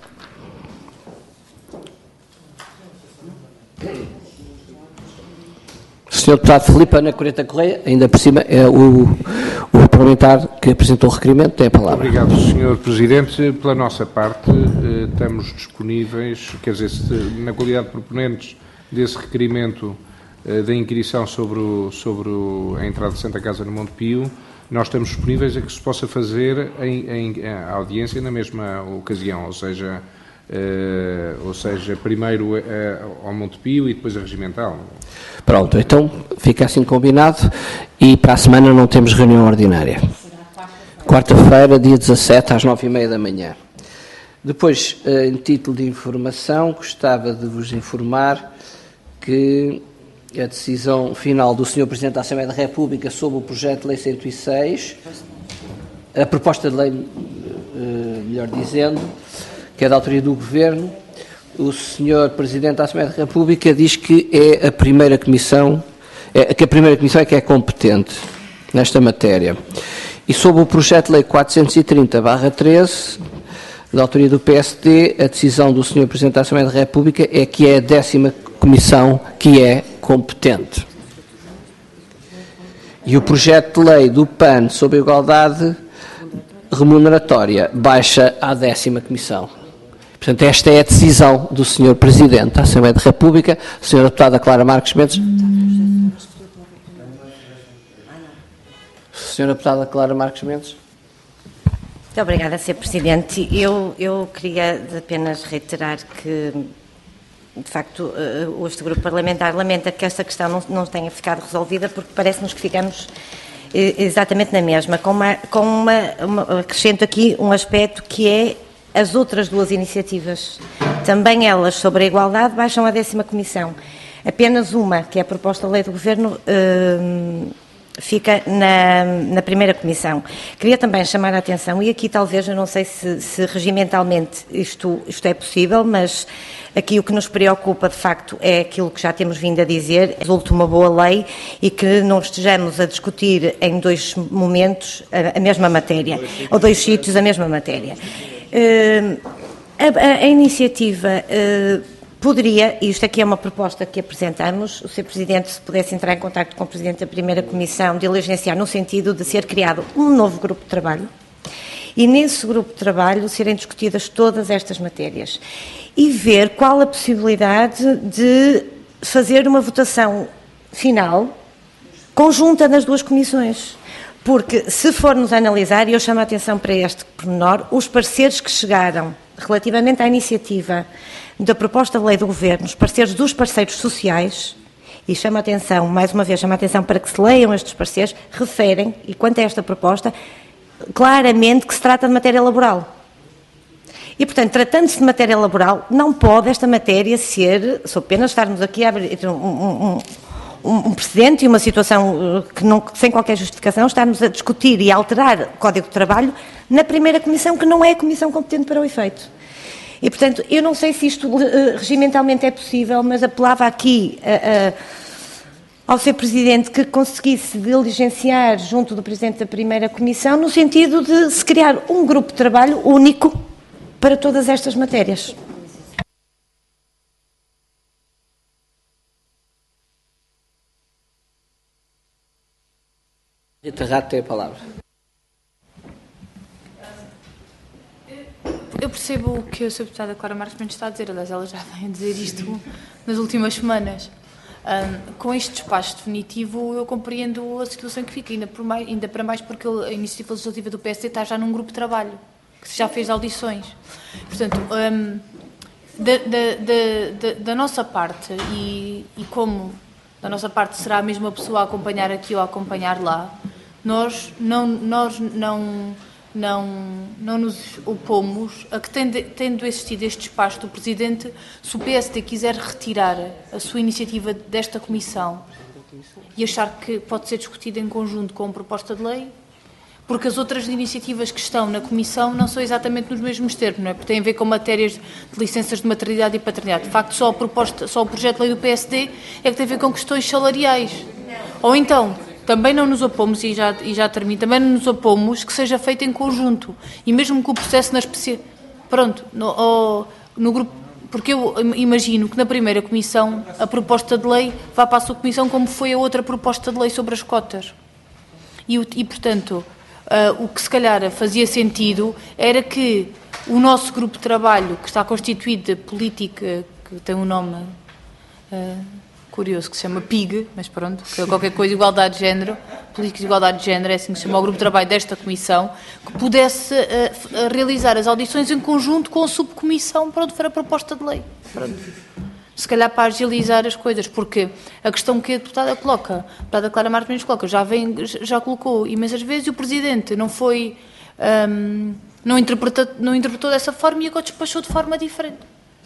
O senhor Deputado Filipe Ana Coreta Correia, ainda por cima, é o, o parlamentar que apresentou o requerimento, tem a palavra. Obrigado, senhor Presidente. Pela nossa parte, estamos disponíveis, quer dizer, na qualidade de proponentes desse requerimento da inquirição sobre, o, sobre o, a entrada de Santa Casa no Monte Pio, nós estamos disponíveis a que se possa fazer em, em, a audiência na mesma ocasião, ou seja, uh, ou seja primeiro uh, ao Monte Pio e depois a regimental. Pronto, então fica assim combinado e para a semana não temos reunião ordinária. Quarta-feira, dia dezassete, às nove e meia da manhã. Depois, em título de informação, gostava de vos informar que a decisão final do senhor Presidente da Assembleia da República sobre o projeto de lei cento e seis, a proposta de lei, melhor dizendo, que é da autoria do Governo, o senhor Presidente da Assembleia da República diz que é a primeira comissão, é, que a primeira comissão é que é competente nesta matéria. E sobre o projeto de lei quatrocentos e trinta barra treze, da autoria do P S D, a decisão do senhor Presidente da Assembleia da República é que é a décima comissão que é competente. E o projeto de lei do P A N sobre a igualdade remuneratória baixa à décima comissão. Portanto, esta é a decisão do senhor Presidente da Assembleia da República, a senhora Deputada Clara Marques Mendes. senhora Deputada Clara Marques Mendes. Muito obrigada, senhor Presidente. Eu, eu queria apenas reiterar que, de facto, este grupo parlamentar lamenta que esta questão não, não tenha ficado resolvida, porque parece-nos que ficamos exatamente na mesma, com uma, com uma, uma acrescento aqui um aspecto que é as outras duas iniciativas, também elas sobre a igualdade, baixam à décima comissão. Apenas uma, que é a proposta de lei do Governo, eh, fica na, na primeira comissão. Queria também chamar a atenção, e aqui talvez, eu não sei se, se regimentalmente isto, isto é possível, mas aqui o que nos preocupa de facto é aquilo que já temos vindo a dizer, resulta uma boa lei e que não estejamos a discutir em dois momentos a, a mesma matéria, ou dois sítios a mesma matéria. Uh, a, a, a iniciativa uh, poderia, e isto aqui é uma proposta que apresentamos, o senhor Presidente, se pudesse entrar em contacto com o Presidente da Primeira Comissão, diligenciar no sentido de ser criado um novo grupo de trabalho, e nesse grupo de trabalho serem discutidas todas estas matérias, e ver qual a possibilidade de fazer uma votação final conjunta nas duas comissões. Porque, se formos analisar, e eu chamo a atenção para este pormenor, os pareceres que chegaram relativamente à iniciativa da proposta de lei do Governo, os pareceres dos parceiros sociais, e chamo a atenção, mais uma vez, chamo a atenção para que se leiam estes pareceres, referem, e quanto a esta proposta, claramente que se trata de matéria laboral. E, portanto, tratando-se de matéria laboral, não pode esta matéria ser, só apenas estarmos aqui a abrir um, um, um, um precedente e uma situação que não, sem qualquer justificação, estarmos a discutir e a alterar o Código de Trabalho na primeira comissão, que não é a comissão competente para o efeito. E, portanto, eu não sei se isto uh, regimentalmente é possível, mas apelava aqui uh, uh, ao senhor Presidente que conseguisse diligenciar junto do Presidente da Primeira Comissão no sentido de se criar um grupo de trabalho único para todas estas matérias. Rita Rato tem a palavra. Eu percebo o que a senhora Deputada Clara Marques Mendes está a dizer, aliás, ela já vem a dizer isto nas últimas semanas. Um, com este despacho definitivo, eu compreendo a situação que fica, ainda, por mais, ainda para mais porque a iniciativa legislativa do P S D está já num grupo de trabalho, que já fez audições. Portanto, um, da, da, da, da nossa parte, e, e como da nossa parte será a mesma pessoa a acompanhar aqui ou a acompanhar lá, nós não... Nós não Não, não nos opomos a que, tendo, tendo existido este despacho do Presidente, se o P S D quiser retirar a sua iniciativa desta Comissão e achar que pode ser discutida em conjunto com a proposta de lei, porque as outras iniciativas que estão na Comissão não são exatamente nos mesmos termos, não é? Porque têm a ver com matérias de licenças de maternidade e paternidade. De facto, só, a proposta, só o projeto de lei do P S D é que tem a ver com questões salariais. Ou então... Também não nos opomos, e já, e já termino, também não nos opomos que seja feito em conjunto. E mesmo que o processo na especial... Pronto, no, oh, no grupo... Porque eu imagino que na primeira comissão a proposta de lei vá para a sua comissão como foi a outra proposta de lei sobre as cotas. E, e portanto, uh, o que se calhar fazia sentido era que o nosso grupo de trabalho, que está constituído de política, que tem um nome... Uh, curioso, que se chama P I G, mas pronto, que é qualquer coisa, igualdade de género, políticas de igualdade de género, é assim que se chama o grupo de trabalho desta comissão, que pudesse uh, realizar as audições em conjunto com a subcomissão para onde for a proposta de lei. Pronto. Se calhar para agilizar as coisas, porque a questão que a deputada coloca, a deputada Clara Marques Mendes coloca, já, vem, já colocou imensas vezes e o Presidente não foi, um, não, interpretou, não interpretou dessa forma e agora despachou de forma diferente.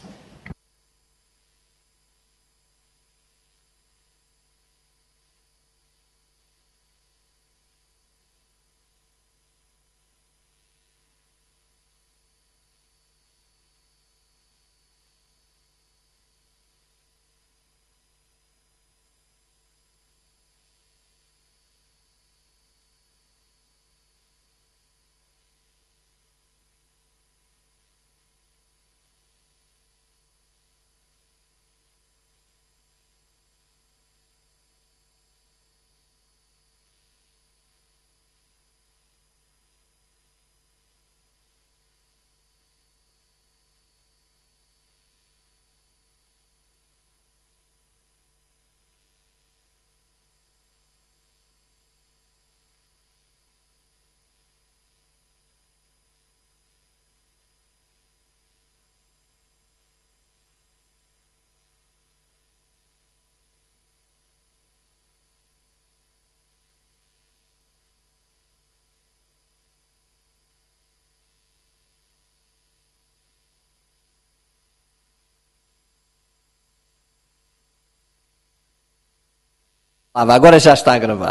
Agora já está a gravar.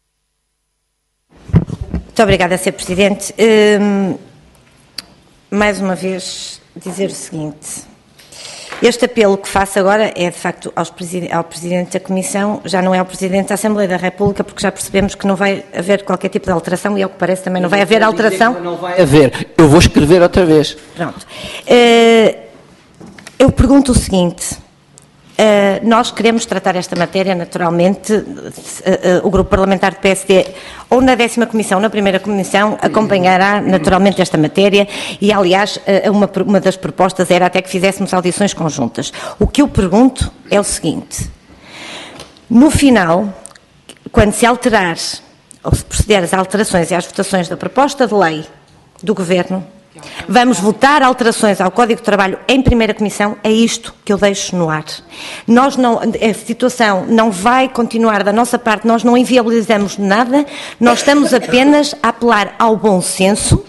Muito obrigada, senhor Presidente. Hum, mais uma vez, dizer o seguinte. Este apelo que faço agora é, de facto, aos presiden- ao Presidente da Comissão, já não é ao Presidente da Assembleia da República, porque já percebemos que não vai haver qualquer tipo de alteração e, ao que parece, também não vai haver alteração. Não vai haver. Eu vou escrever outra vez. Pronto. Uh, eu pergunto o seguinte, uh, nós queremos tratar esta matéria, naturalmente, uh, uh, o grupo parlamentar do P S D, ou na décima comissão, na primeira comissão, acompanhará naturalmente esta matéria e, aliás, uh, uma, uma das propostas era até que fizéssemos audições conjuntas. O que eu pergunto é o seguinte, no final, quando se alterar, ou se proceder às alterações e às votações da proposta de lei do Governo, vamos votar alterações ao Código de Trabalho em primeira comissão, é isto que eu deixo no ar. Nós não, a situação não vai continuar da nossa parte, nós não inviabilizamos nada, nós estamos apenas a apelar ao bom senso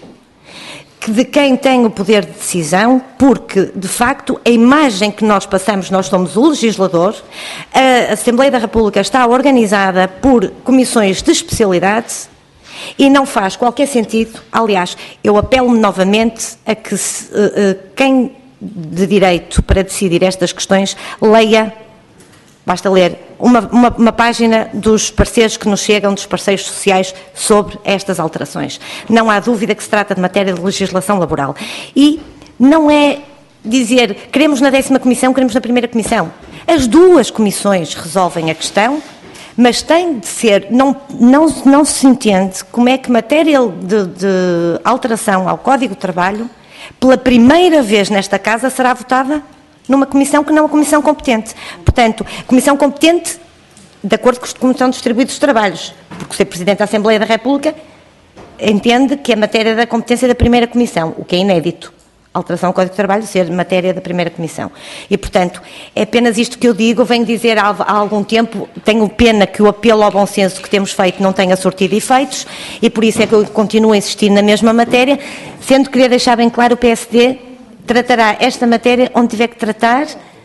de quem tem o poder de decisão, porque, de facto, a imagem que nós passamos, nós somos o legislador, a Assembleia da República está organizada por comissões de especialidade e não faz qualquer sentido. Aliás, eu apelo-me novamente a que se, uh, uh, quem de direito para decidir estas questões leia, basta ler uma, uma, uma página dos pareceres que nos chegam dos parceiros sociais sobre estas alterações. Não há dúvida que se trata de matéria de legislação laboral. E não é dizer, queremos na décima comissão, queremos na primeira comissão. As duas comissões resolvem a questão, mas tem de ser, não, não, não se entende como é que matéria de, de alteração ao Código de Trabalho, pela primeira vez nesta casa, será votada numa comissão que não é uma comissão competente. Portanto, comissão competente, de acordo com como estão distribuídos os trabalhos, porque ser Presidente da Assembleia da República entende que é matéria da competência da primeira comissão, o que é inédito. Alteração do Código de Trabalho ser matéria da primeira comissão. E, portanto, é apenas isto que eu digo, eu venho dizer há, há algum tempo, tenho pena que o apelo ao bom senso que temos feito não tenha surtido efeitos, e por isso é que eu continuo a insistir na mesma matéria, sendo que queria deixar bem claro, o P S D tratará esta matéria onde tiver que tratar,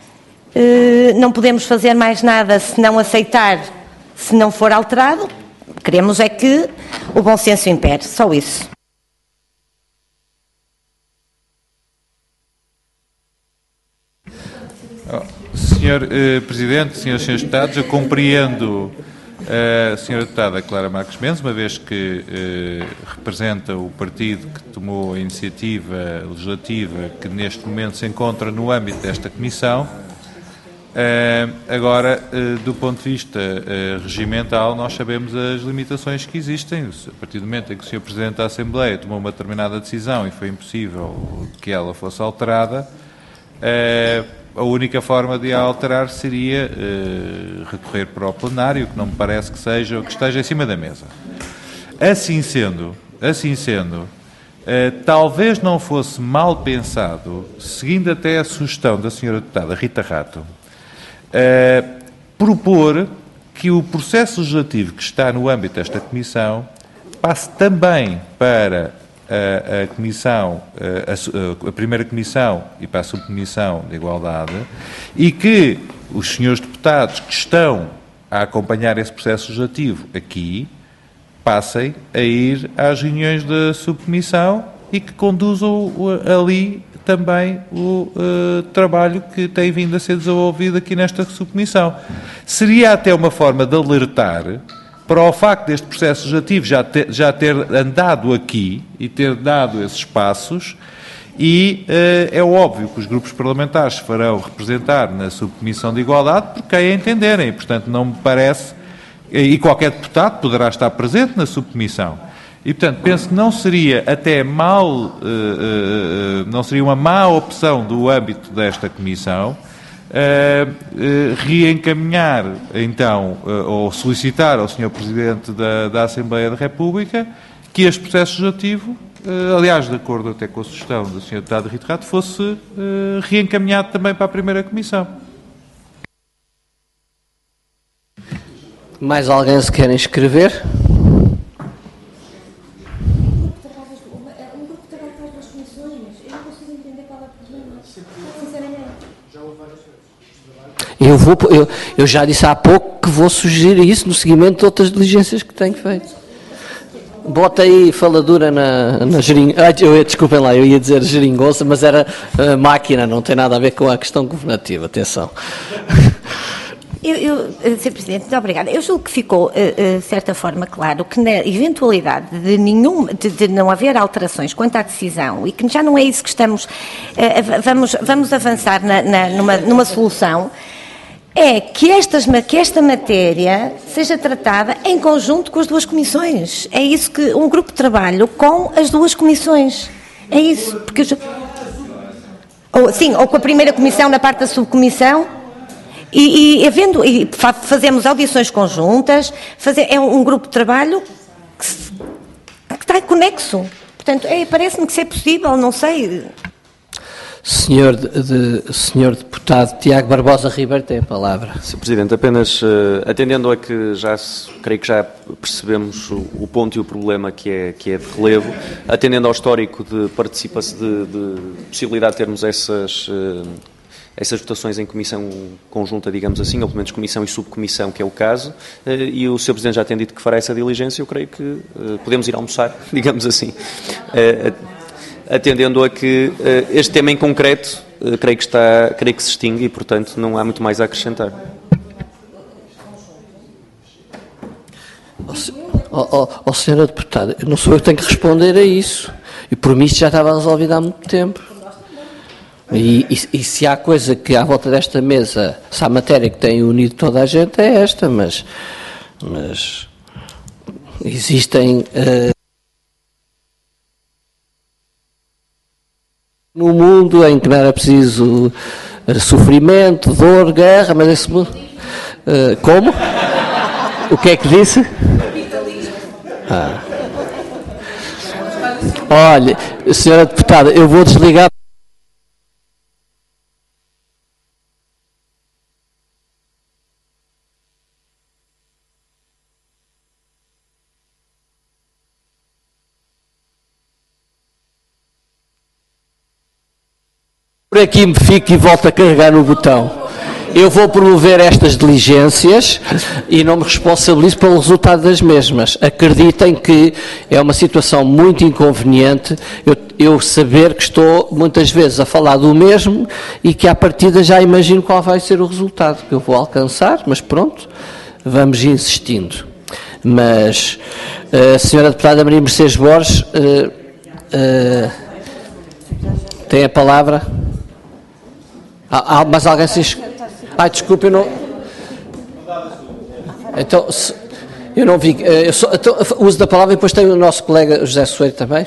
não podemos fazer mais nada se não aceitar, se não for alterado, queremos é que o bom senso impere, só isso. senhor eh, Presidente, senhores e senhores deputados, eu compreendo a senhora deputada Clara Marques Mendes, uma vez que eh, representa o partido que tomou a iniciativa legislativa que neste momento se encontra no âmbito desta comissão. Uh, agora, uh, do ponto de vista uh, regimental, nós sabemos as limitações que existem. A partir do momento em que o senhor Presidente da Assembleia tomou uma determinada decisão e foi impossível que ela fosse alterada, uh, a única forma de a alterar seria uh, recorrer para o plenário, que não me parece que seja o que esteja em cima da mesa. Assim sendo, assim sendo, uh, talvez não fosse mal pensado, seguindo até a sugestão da senhora deputada Rita Rato, Uh, propor que o processo legislativo que está no âmbito desta Comissão passe também para a, a Comissão, a, a Primeira Comissão e para a Subcomissão de Igualdade, e que os senhores deputados que estão a acompanhar esse processo legislativo aqui passem a ir às reuniões da Subcomissão e que conduzam ali também o uh, trabalho que tem vindo a ser desenvolvido aqui nesta subcomissão. Seria até uma forma de alertar para o facto deste processo legislativo já ter, já ter andado aqui e ter dado esses passos, e uh, é óbvio que os grupos parlamentares se farão representar na subcomissão de Igualdade porque quem a entenderem, portanto não me parece, e qualquer deputado poderá estar presente na subcomissão. E, portanto, penso que não seria até mal, uh, uh, não seria uma má opção do âmbito desta Comissão uh, uh, reencaminhar, então, uh, ou solicitar ao senhor Presidente da, da Assembleia da República que este processo legislativo, uh, aliás, de acordo até com a sugestão da senhora deputada Rita Rato, fosse uh, reencaminhado também para a Primeira Comissão. Mais alguém se quer inscrever? Eu, vou, eu, eu já disse há pouco que vou sugerir isso no seguimento de outras diligências que tenho feito. Bota aí faladura na, na geringonça. Eu, desculpem lá, eu ia dizer geringonça, mas era uh, máquina, não tem nada a ver com a questão governativa, atenção. Eu, eu, senhor Presidente, muito obrigada. Eu julgo que ficou, de certa forma, claro que na eventualidade de, nenhum, de, de não haver alterações quanto à decisão e que já não é isso que estamos, vamos, vamos avançar na, na, numa, numa solução, é que, estas, que esta matéria seja tratada em conjunto com as duas comissões. É isso que um grupo de trabalho com as duas comissões. É isso. Porque, ou, sim, ou com a primeira comissão na parte da subcomissão. E, e, havendo, e fazemos audições conjuntas, fazer, é um, um grupo de trabalho que, se, que está conexo. Portanto, é, parece-me que isso é possível, não sei. Senhor, de, de, senhor Deputado Tiago Barbosa Ribeiro tem a palavra. senhor Presidente, apenas uh, atendendo a que já, creio que já percebemos o, o ponto e o problema que é, que é de relevo, atendendo ao histórico de participação, de, de possibilidade de termos essas... Uh, essas votações em comissão conjunta, digamos assim, ou pelo menos comissão e subcomissão, que é o caso, e o senhor Presidente já tem dito que fará essa diligência, eu creio que podemos ir almoçar, digamos assim, atendendo a que este tema em concreto, creio que, está, creio que se extingue e, portanto, não há muito mais a acrescentar. Ó oh, oh, oh, senhora Deputada, não sou eu que tenho que responder a isso, e por mim isto já estava resolvido há muito tempo. E, e, e se há coisa que à volta desta mesa, se há matéria que tem unido toda a gente, é esta, mas, mas existem uh, no mundo em que não era preciso uh, sofrimento, dor, guerra, mas esse mundo. Uh, como? O que é que disse? Ah. Olha, senhora Deputada, eu vou desligar. Por aqui me fico e volto a carregar no botão. Eu vou promover estas diligências e não me responsabilizo pelo resultado das mesmas. Acreditem que é uma situação muito inconveniente eu, eu saber que estou muitas vezes a falar do mesmo e que à partida já imagino qual vai ser o resultado que eu vou alcançar, mas pronto, vamos insistindo. Mas a senhora Deputada Maria Mercedes Borges uh, uh, tem a palavra. Ah, mas alguém se inscreve? Ah, desculpe, eu não... Então, se... eu não vi... Eu só... então, uso da palavra e depois tem o nosso colega José Soeiro também.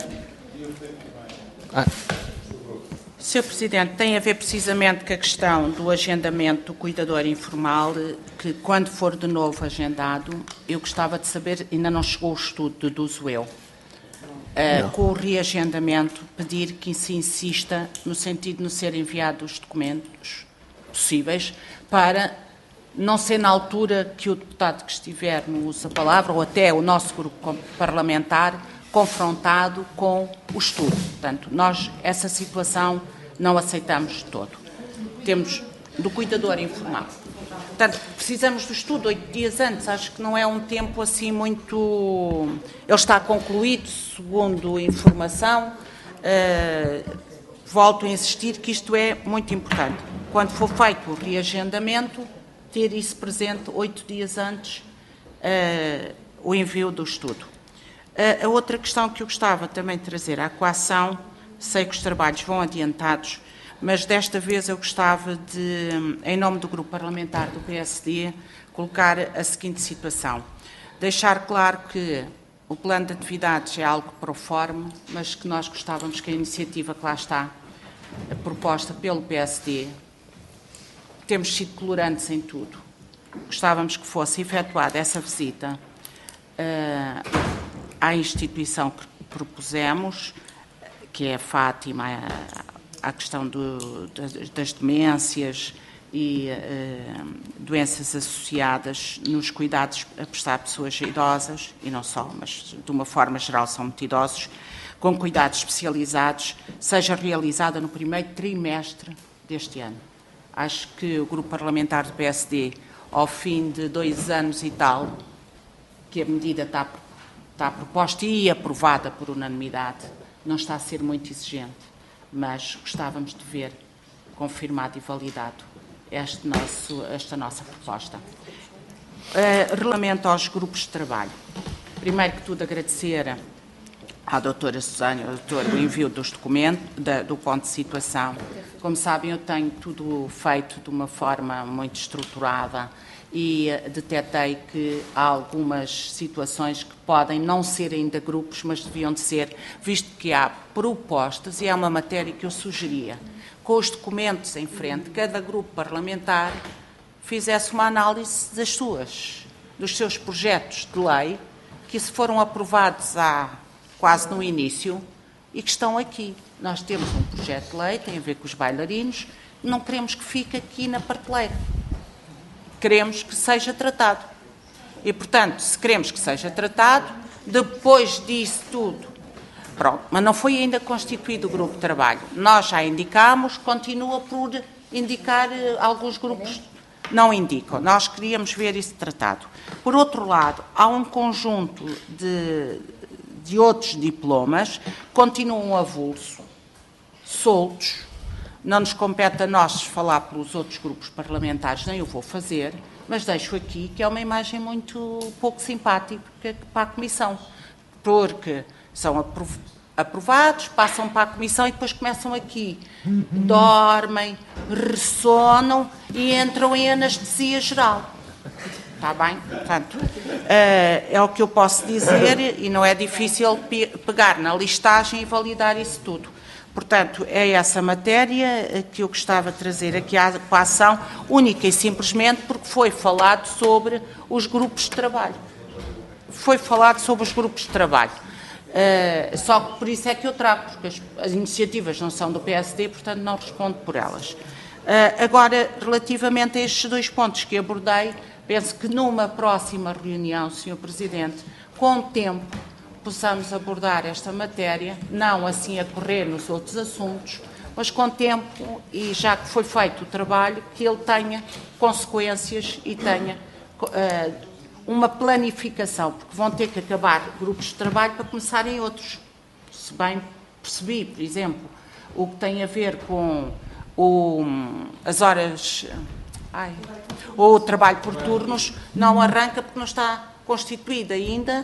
Ah. senhor Presidente, tem a ver precisamente com a questão do agendamento do cuidador informal, que quando for de novo agendado, eu gostava de saber, ainda não chegou o estudo, deduzo eu, Uh, com o reagendamento, pedir que se insista no sentido de nos ser enviados os documentos possíveis para não ser na altura que o deputado que estiver no uso da palavra, ou até o nosso grupo parlamentar, confrontado com o estudo. Portanto, nós essa situação não aceitamos de todo. Temos do cuidador informal. Portanto, precisamos do estudo oito dias antes, acho que não é um tempo assim muito... Ele está concluído, segundo informação, uh, volto a insistir que isto é muito importante. Quando for feito o reagendamento, ter isso presente oito dias antes uh, o envio do estudo. Uh, a outra questão que eu gostava também de trazer, a coação, sei que os trabalhos vão adiantados, mas desta vez eu gostava de, em nome do Grupo Parlamentar do P S D, colocar a seguinte situação. Deixar claro que o plano de atividades é algo proforme, mas que nós gostávamos que a iniciativa que lá está, proposta pelo P S D, temos sido tolerantes em tudo. Gostávamos que fosse efetuada essa visita uh, à instituição que propusemos, que é a Fátima, a, à questão do, das, das demências e uh, doenças associadas nos cuidados a prestar a pessoas idosas, e não só, mas de uma forma geral são muito idosos, com cuidados especializados, seja realizada no primeiro trimestre deste ano. Acho que o Grupo Parlamentar do P S D, ao fim de dois anos e tal, que a medida está, está proposta e aprovada por unanimidade, não está a ser muito exigente, mas gostávamos de ver confirmado e validado este nosso, esta nossa proposta. Uh, relativamente aos grupos de trabalho, primeiro que tudo agradecer à doutora Susana e ao doutor o envio dos documentos, da, do ponto de situação. Como sabem, eu tenho tudo feito de uma forma muito estruturada e uh, detetei que há algumas situações que podem não ser ainda grupos, mas deviam de ser, visto que há propostas, e é uma matéria que eu sugeria, com os documentos em frente, cada grupo parlamentar fizesse uma análise das suas, dos seus projetos de lei, que se foram aprovados há quase no início e que estão aqui. Nós temos um projeto de lei, tem a ver com os bailarinos, não queremos que fique aqui na prateleira. Queremos que seja tratado. E, portanto, se queremos que seja tratado, depois disso tudo, pronto, mas não foi ainda constituído o grupo de trabalho. Nós já indicámos, continua por indicar alguns grupos não indicam. Nós queríamos ver isso tratado. Por outro lado, há um conjunto de, de outros diplomas que continuam avulso, soltos. Não nos compete a nós falar pelos outros grupos parlamentares, nem eu vou fazer, mas deixo aqui que é uma imagem muito pouco simpática para a Comissão, porque são aprovados, passam para a Comissão e depois começam aqui, dormem, ressonam e entram em anestesia geral. Está bem? Portanto, é o que eu posso dizer e não é difícil pegar na listagem e validar isso tudo. Portanto, é essa matéria que eu gostava de trazer aqui à ação, única e simplesmente porque foi falado sobre os grupos de trabalho. Foi falado sobre os grupos de trabalho. Uh, só que por isso é que eu trago, porque as, as iniciativas não são do P S D, portanto não respondo por elas. Uh, agora, relativamente a estes dois pontos que abordei, penso que numa próxima reunião, senhor Presidente, com tempo, possamos abordar esta matéria, não assim a correr nos outros assuntos, mas com tempo, e já que foi feito o trabalho, que ele tenha consequências e tenha uh, uma planificação, porque vão ter que acabar grupos de trabalho para começarem outros. Se bem percebi, por exemplo, o que tem a ver com o, as horas, ai, o trabalho por turnos, não arranca porque não está constituído ainda.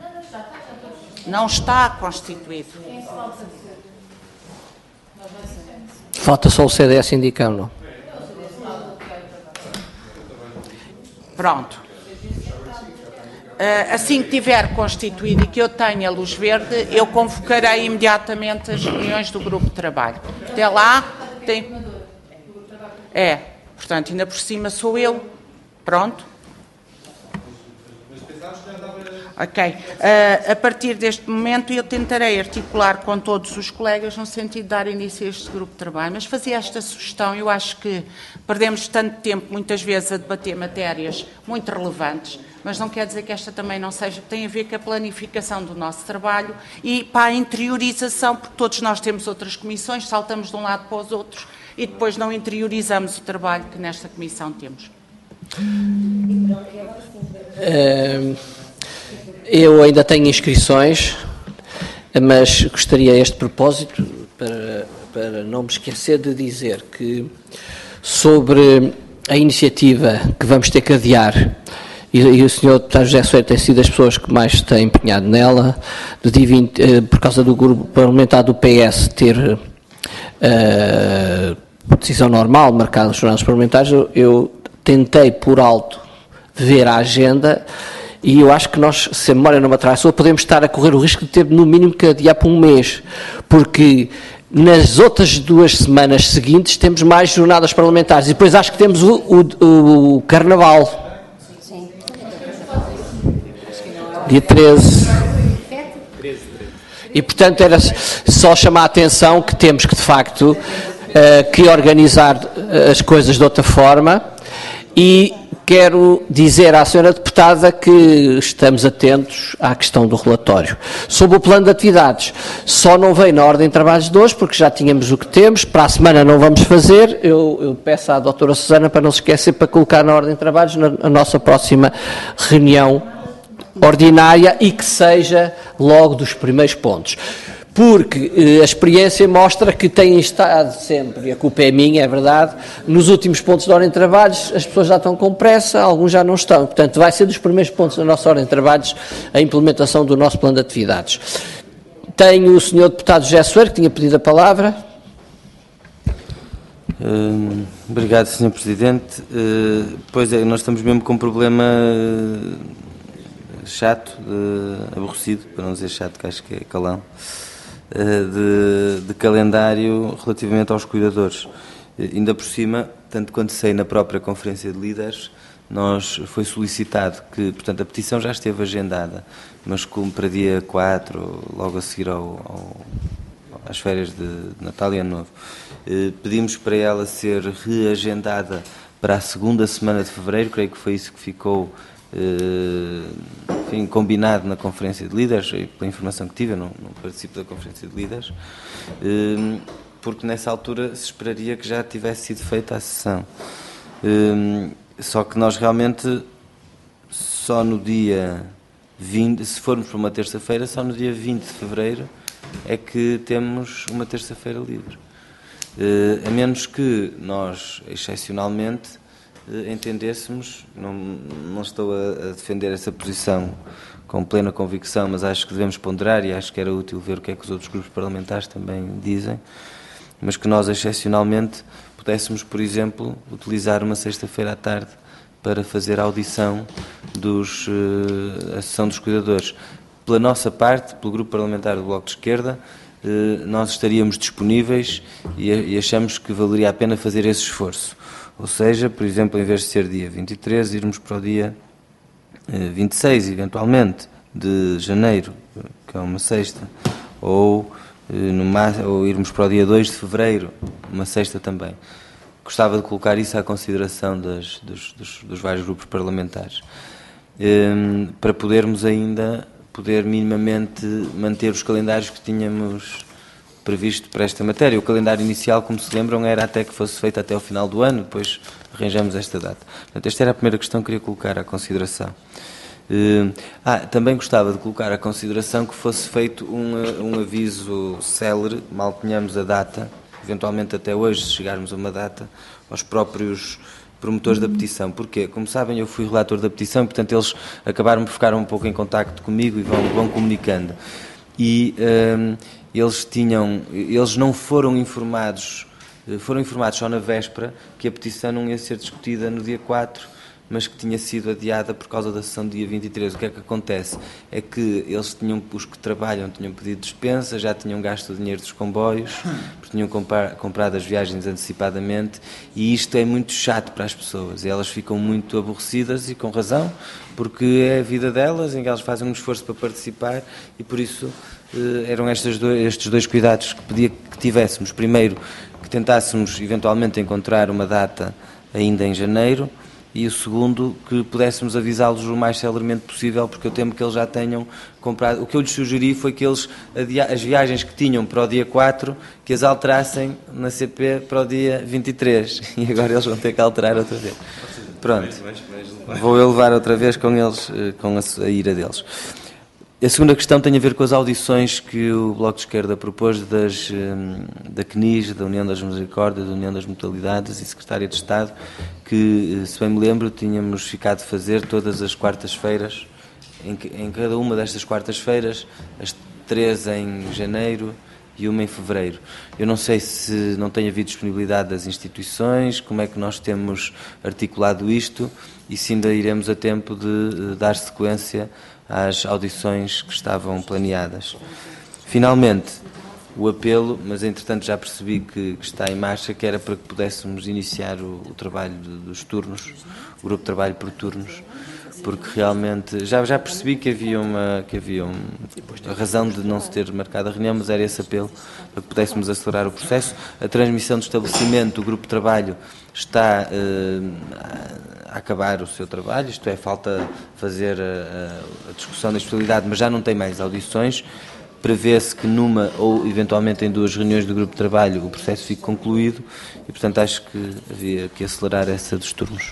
Não está constituído. Falta só o C D S indicar, não? Pronto. Assim que tiver constituído e que eu tenha luz verde, eu convocarei imediatamente as reuniões do grupo de trabalho. Até lá, tem... É, portanto, ainda por cima sou eu. Pronto. Ok. Uh, a partir deste momento eu tentarei articular com todos os colegas no sentido de dar início a este grupo de trabalho, mas fazia esta sugestão. Eu acho que perdemos tanto tempo, muitas vezes, a debater matérias muito relevantes, mas não quer dizer que esta também não seja, tem a ver com a planificação do nosso trabalho e para a interiorização, porque todos nós temos outras comissões, saltamos de um lado para os outros e depois não interiorizamos o trabalho que nesta comissão temos. Uh... Eu ainda tenho inscrições, mas gostaria a este propósito, para, para não me esquecer de dizer que sobre a iniciativa que vamos ter que adiar, e, e o senhor deputado José Soeiro tem sido das pessoas que mais têm empenhado nela, de dia vinte, por causa do grupo parlamentar do P S ter uh, decisão normal, marcada nos jornais parlamentares, eu, eu tentei por alto ver a agenda. E eu acho que nós, se a memória não me atrasou, podemos estar a correr o risco de ter, no mínimo, que adiar por um mês, porque nas outras duas semanas seguintes temos mais jornadas parlamentares e depois acho que temos o, o, o Carnaval. Sim. Dia treze. E, portanto, era só chamar a atenção que temos que, de facto, uh, que organizar as coisas de outra forma e quero dizer à senhora deputada que estamos atentos à questão do relatório. Sobre o plano de atividades, só não veio na ordem de trabalhos de hoje, porque já tínhamos o que temos, para a semana não vamos fazer, eu, eu peço à doutora Susana para não se esquecer para colocar na ordem de trabalhos na, na nossa próxima reunião ordinária e que seja logo dos primeiros pontos. porque eh, a experiência mostra que têm estado sempre, e a culpa é minha, é verdade, nos últimos pontos da ordem de trabalhos as pessoas já estão com pressa, alguns já não estão, portanto vai ser dos primeiros pontos da nossa ordem de trabalhos a implementação do nosso plano de atividades. Tenho o senhor deputado José Soeiro, que tinha pedido a palavra. Uh, obrigado, senhor Presidente. Uh, pois é, nós estamos mesmo com um problema uh, chato, uh, aborrecido, para não dizer chato, que acho que é calão, uh, de, de calendário relativamente aos cuidadores. Uh, ainda por cima, tanto quanto sei na própria Conferência de Líderes, nós foi solicitado que, portanto, a petição já esteve agendada, mas como para dia quatro, logo a seguir ao, ao, às férias de Natal e Ano Novo, eh, pedimos para ela ser reagendada para a segunda semana de fevereiro, creio que foi isso que ficou eh, enfim, combinado na Conferência de Líderes, e pela informação que tive, eu não, não participo da Conferência de Líderes, eh, porque nessa altura se esperaria que já tivesse sido feita a sessão. Eh, Só que nós realmente, só no dia vinte, se formos para uma terça-feira, só no dia vinte de fevereiro é que temos uma terça-feira livre. Uh, a menos que nós, excepcionalmente, uh, entendêssemos, não, não estou a, a defender essa posição com plena convicção, mas acho que devemos ponderar e acho que era útil ver o que é que os outros grupos parlamentares também dizem, mas que nós, excepcionalmente, pudéssemos, por exemplo, utilizar uma sexta-feira à tarde para fazer a audição dos, uh, a sessão dos cuidadores. Pela nossa parte, pelo Grupo Parlamentar do Bloco de Esquerda, uh, nós estaríamos disponíveis e, e achamos que valeria a pena fazer esse esforço. Ou seja, por exemplo, em vez de ser dia vinte e três, irmos para o dia uh, vinte e seis, eventualmente, de janeiro, que é uma sexta, ou... No, ou irmos para o dia dois de fevereiro, uma sexta também. Gostava de colocar isso à consideração das, dos, dos, dos vários grupos parlamentares, um, para podermos ainda poder minimamente manter os calendários que tínhamos previsto para esta matéria. O calendário inicial, como se lembram, era até que fosse feito até ao final do ano, depois arranjamos esta data. Portanto, esta era a primeira questão que queria colocar à consideração. Uh, ah, também gostava de colocar à consideração que fosse feito um, um aviso célere, mal tenhamos a data, eventualmente até hoje, se chegarmos a uma data, aos próprios promotores da petição. Porquê? Como sabem, eu fui relator da petição e, portanto, eles acabaram por ficar um pouco em contacto comigo e vão, vão comunicando. E uh, eles tinham, eles não foram informados, foram informados só na véspera que a petição não ia ser discutida no dia quatro, mas que tinha sido adiada por causa da sessão do dia vinte e três. O que é que acontece? É que eles tinham, os que trabalham tinham pedido dispensa, já tinham gasto o dinheiro dos comboios, porque tinham comprar, comprado as viagens antecipadamente, e isto é muito chato para as pessoas. E elas ficam muito aborrecidas, e com razão, porque é a vida delas, em que elas fazem um esforço para participar, e por isso eh, eram estes dois, estes dois cuidados que pedia que tivéssemos. Primeiro, que tentássemos eventualmente encontrar uma data ainda em janeiro, e o segundo, que pudéssemos avisá-los o mais celeremente possível, porque eu temo que eles já tenham comprado. O que eu lhes sugeri foi que eles, as viagens que tinham para o dia quatro, que as alterassem na C P para o dia vinte e três, e agora eles vão ter que alterar outra vez. Pronto, vou eu levar outra vez com eles, com a, a ira deles. A segunda questão tem a ver com as audições que o Bloco de Esquerda propôs das, da C N I S, da União das Misericórdias, da União das Mutualidades e Secretária de Estado, que, se bem me lembro, tínhamos ficado de fazer todas as quartas-feiras, em, em cada uma destas quartas-feiras, as três em janeiro e uma em fevereiro. Eu não sei se não tem havido disponibilidade das instituições, como é que nós temos articulado isto e se ainda iremos a tempo de, de dar sequência às audições que estavam planeadas. Finalmente, o apelo, mas entretanto já percebi que, que está em marcha, que era para que pudéssemos iniciar o, o trabalho de, dos turnos, o grupo de trabalho por turnos, porque realmente, já, já percebi que havia uma, que havia um, a razão de não se ter marcado a reunião, mas era esse apelo, para que pudéssemos acelerar o processo. A transmissão do estabelecimento, o grupo de trabalho está uh, a acabar o seu trabalho, isto é, falta fazer a, a discussão da especialidade, mas já não tem mais audições. Prevê-se que numa ou eventualmente em duas reuniões do grupo de trabalho o processo fique concluído e, portanto, acho que havia que acelerar essa dos turnos.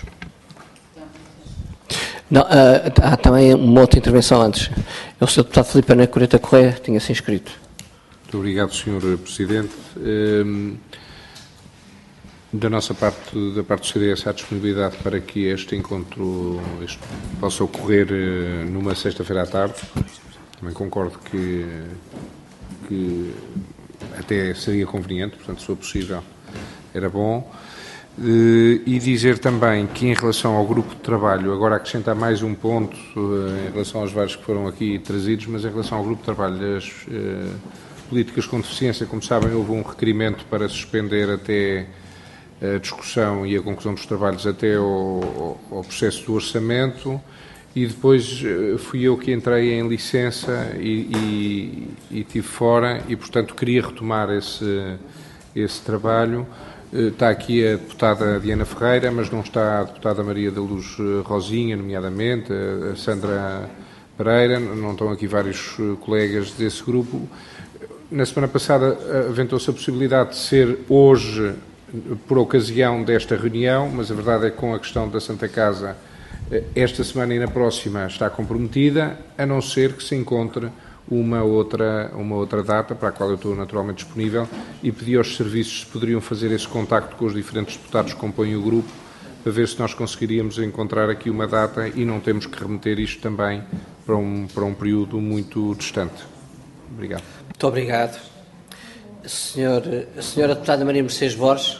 Não, uh, há também uma outra intervenção antes. É o senhor deputado Filipe Ana Coreta Correia, tinha-se inscrito. Muito obrigado, senhor Presidente. Um, da nossa parte, da parte do C D S, há disponibilidade para que este encontro este, possa ocorrer uh, numa sexta-feira à tarde. Também concordo que, que até seria conveniente, portanto, se for possível, era bom. Uh, e dizer também que, em relação ao grupo de trabalho, agora acrescentar mais um ponto uh, em relação aos vários que foram aqui trazidos, mas em relação ao grupo de trabalho das uh, políticas com deficiência, como sabem, houve um requerimento para suspender até a discussão e a conclusão dos trabalhos até ao, ao processo do orçamento, e depois uh, fui eu que entrei em licença e, e, e estive fora, e, portanto, queria retomar esse, esse trabalho. Está aqui a deputada Diana Ferreira, mas não está a deputada Maria da Luz Rosinha, nomeadamente, a Sandra Pereira, não estão aqui vários colegas desse grupo. Na semana passada aventou-se a possibilidade de ser hoje, por ocasião desta reunião, mas a verdade é que com a questão da Santa Casa, esta semana e na próxima está comprometida, a não ser que se encontre uma outra, uma outra data, para a qual eu estou naturalmente disponível, e pedi aos serviços se poderiam fazer esse contacto com os diferentes deputados que compõem o grupo, para ver se nós conseguiríamos encontrar aqui uma data e não temos que remeter isto também para um, para um período muito distante. Obrigado. Muito obrigado. Senhor, a senhora deputada Maria Mercedes Borges.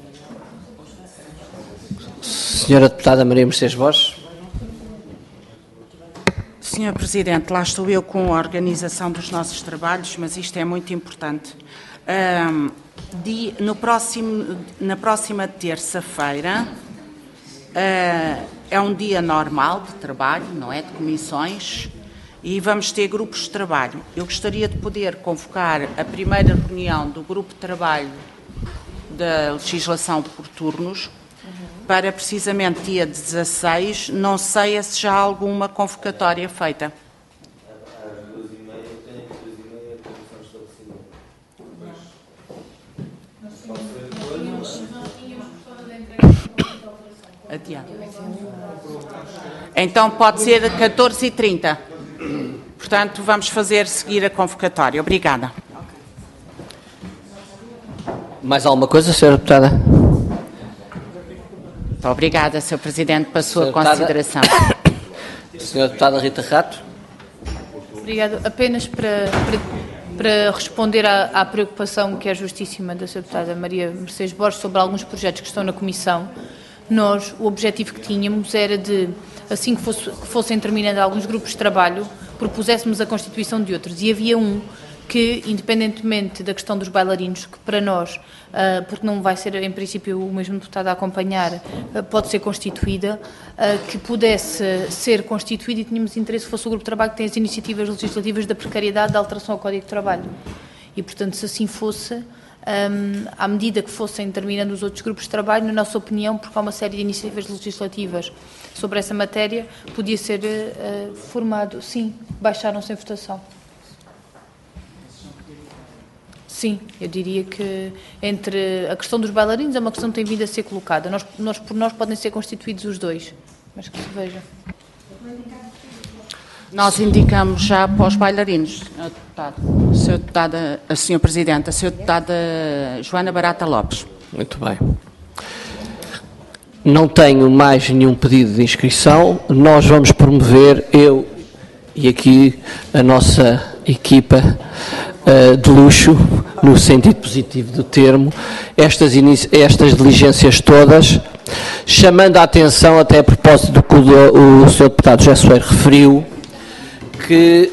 Senhora deputada Maria Mercedes Borges. senhor Presidente, lá estou eu com a organização dos nossos trabalhos, mas isto é muito importante. Um, de, no próximo, na próxima terça-feira uh, é um dia normal de trabalho, não é? De comissões, e vamos ter grupos de trabalho. Eu gostaria de poder convocar a primeira reunião do grupo de trabalho da legislação por turnos, para precisamente dia dezasseis, não sei se já há alguma convocatória feita. Adiante. Então pode ser catorze e trinta. Portanto, vamos fazer seguir a convocatória. Obrigada. Mais alguma coisa, senhora deputada? Muito obrigada, senhor Presidente, pela sua consideração. senhora Deputada Rita Rato. Obrigado. Apenas para, para, para responder à, à preocupação que é justíssima da senhora Deputada Maria Mercedes Borges sobre alguns projetos que estão na Comissão, nós, o objetivo que tínhamos era de, assim que, fosse, que fossem terminando alguns grupos de trabalho, propuséssemos a constituição de outros. E havia um que, independentemente da questão dos bailarinos, que para nós, uh, porque não vai ser em princípio o mesmo deputado a acompanhar, uh, pode ser constituída, uh, que pudesse ser constituída, e tínhamos interesse que fosse o grupo de trabalho que tem as iniciativas legislativas da precariedade, da alteração ao Código de Trabalho. E, portanto, se assim fosse, um, à medida que fossem terminando os outros grupos de trabalho, na nossa opinião, porque há uma série de iniciativas legislativas sobre essa matéria, podia ser uh, formado. Sim, baixaram-se em votação. Sim, eu diria que entre a questão dos bailarinos é uma questão que tem vindo a ser colocada. Nós, nós, por nós podem ser constituídos os dois, mas que se veja. Nós indicamos já para os bailarinos, senhor Deputado, senhor Deputada, a senhora Presidente, a senhora Deputada Joana Barata Lopes. Muito bem. Não tenho mais nenhum pedido de inscrição. Nós vamos promover, eu e aqui a nossa equipa uh, de luxo, no sentido positivo do termo, estas, estas diligências todas, chamando a atenção, até a propósito do que o, o senhor Deputado José Soeiro referiu, que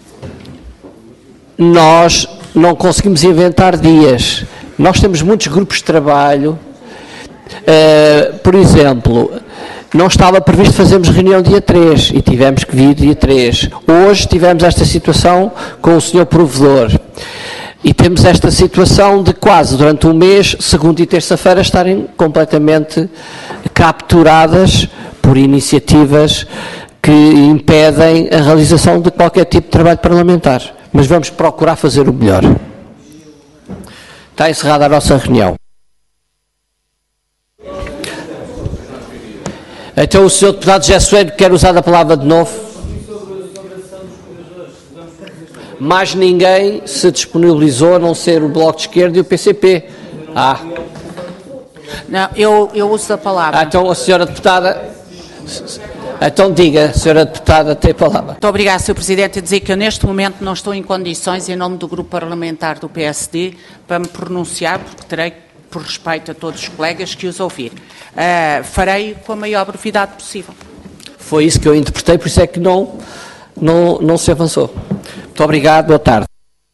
nós não conseguimos inventar dias. Nós temos muitos grupos de trabalho. Uh, por exemplo, não estava previsto fazermos reunião dia três e tivemos que vir dia três. Hoje tivemos esta situação com o senhor provedor e temos esta situação de quase durante um mês, segunda e terça-feira, estarem completamente capturadas por iniciativas que impedem a realização de qualquer tipo de trabalho parlamentar. Mas vamos procurar fazer o melhor. Está encerrada a nossa reunião. Então o senhor Deputado José Soeiro quer usar a palavra de novo. Mais ninguém se disponibilizou a não ser o Bloco de Esquerda e o P C P. Ah. Não, eu, eu uso a palavra. Ah, então a senhora deputada... Então diga, senhora deputada, tem a palavra. Muito obrigada, senhor Presidente, a dizer que eu neste momento não estou em condições, em nome do Grupo Parlamentar do P S D, para me pronunciar, porque terei, por respeito a todos os colegas, que os ouvir. Uh, farei com a maior brevidade possível. Foi isso que eu interpretei, por isso é que não, não, não se avançou. Muito obrigado, boa tarde.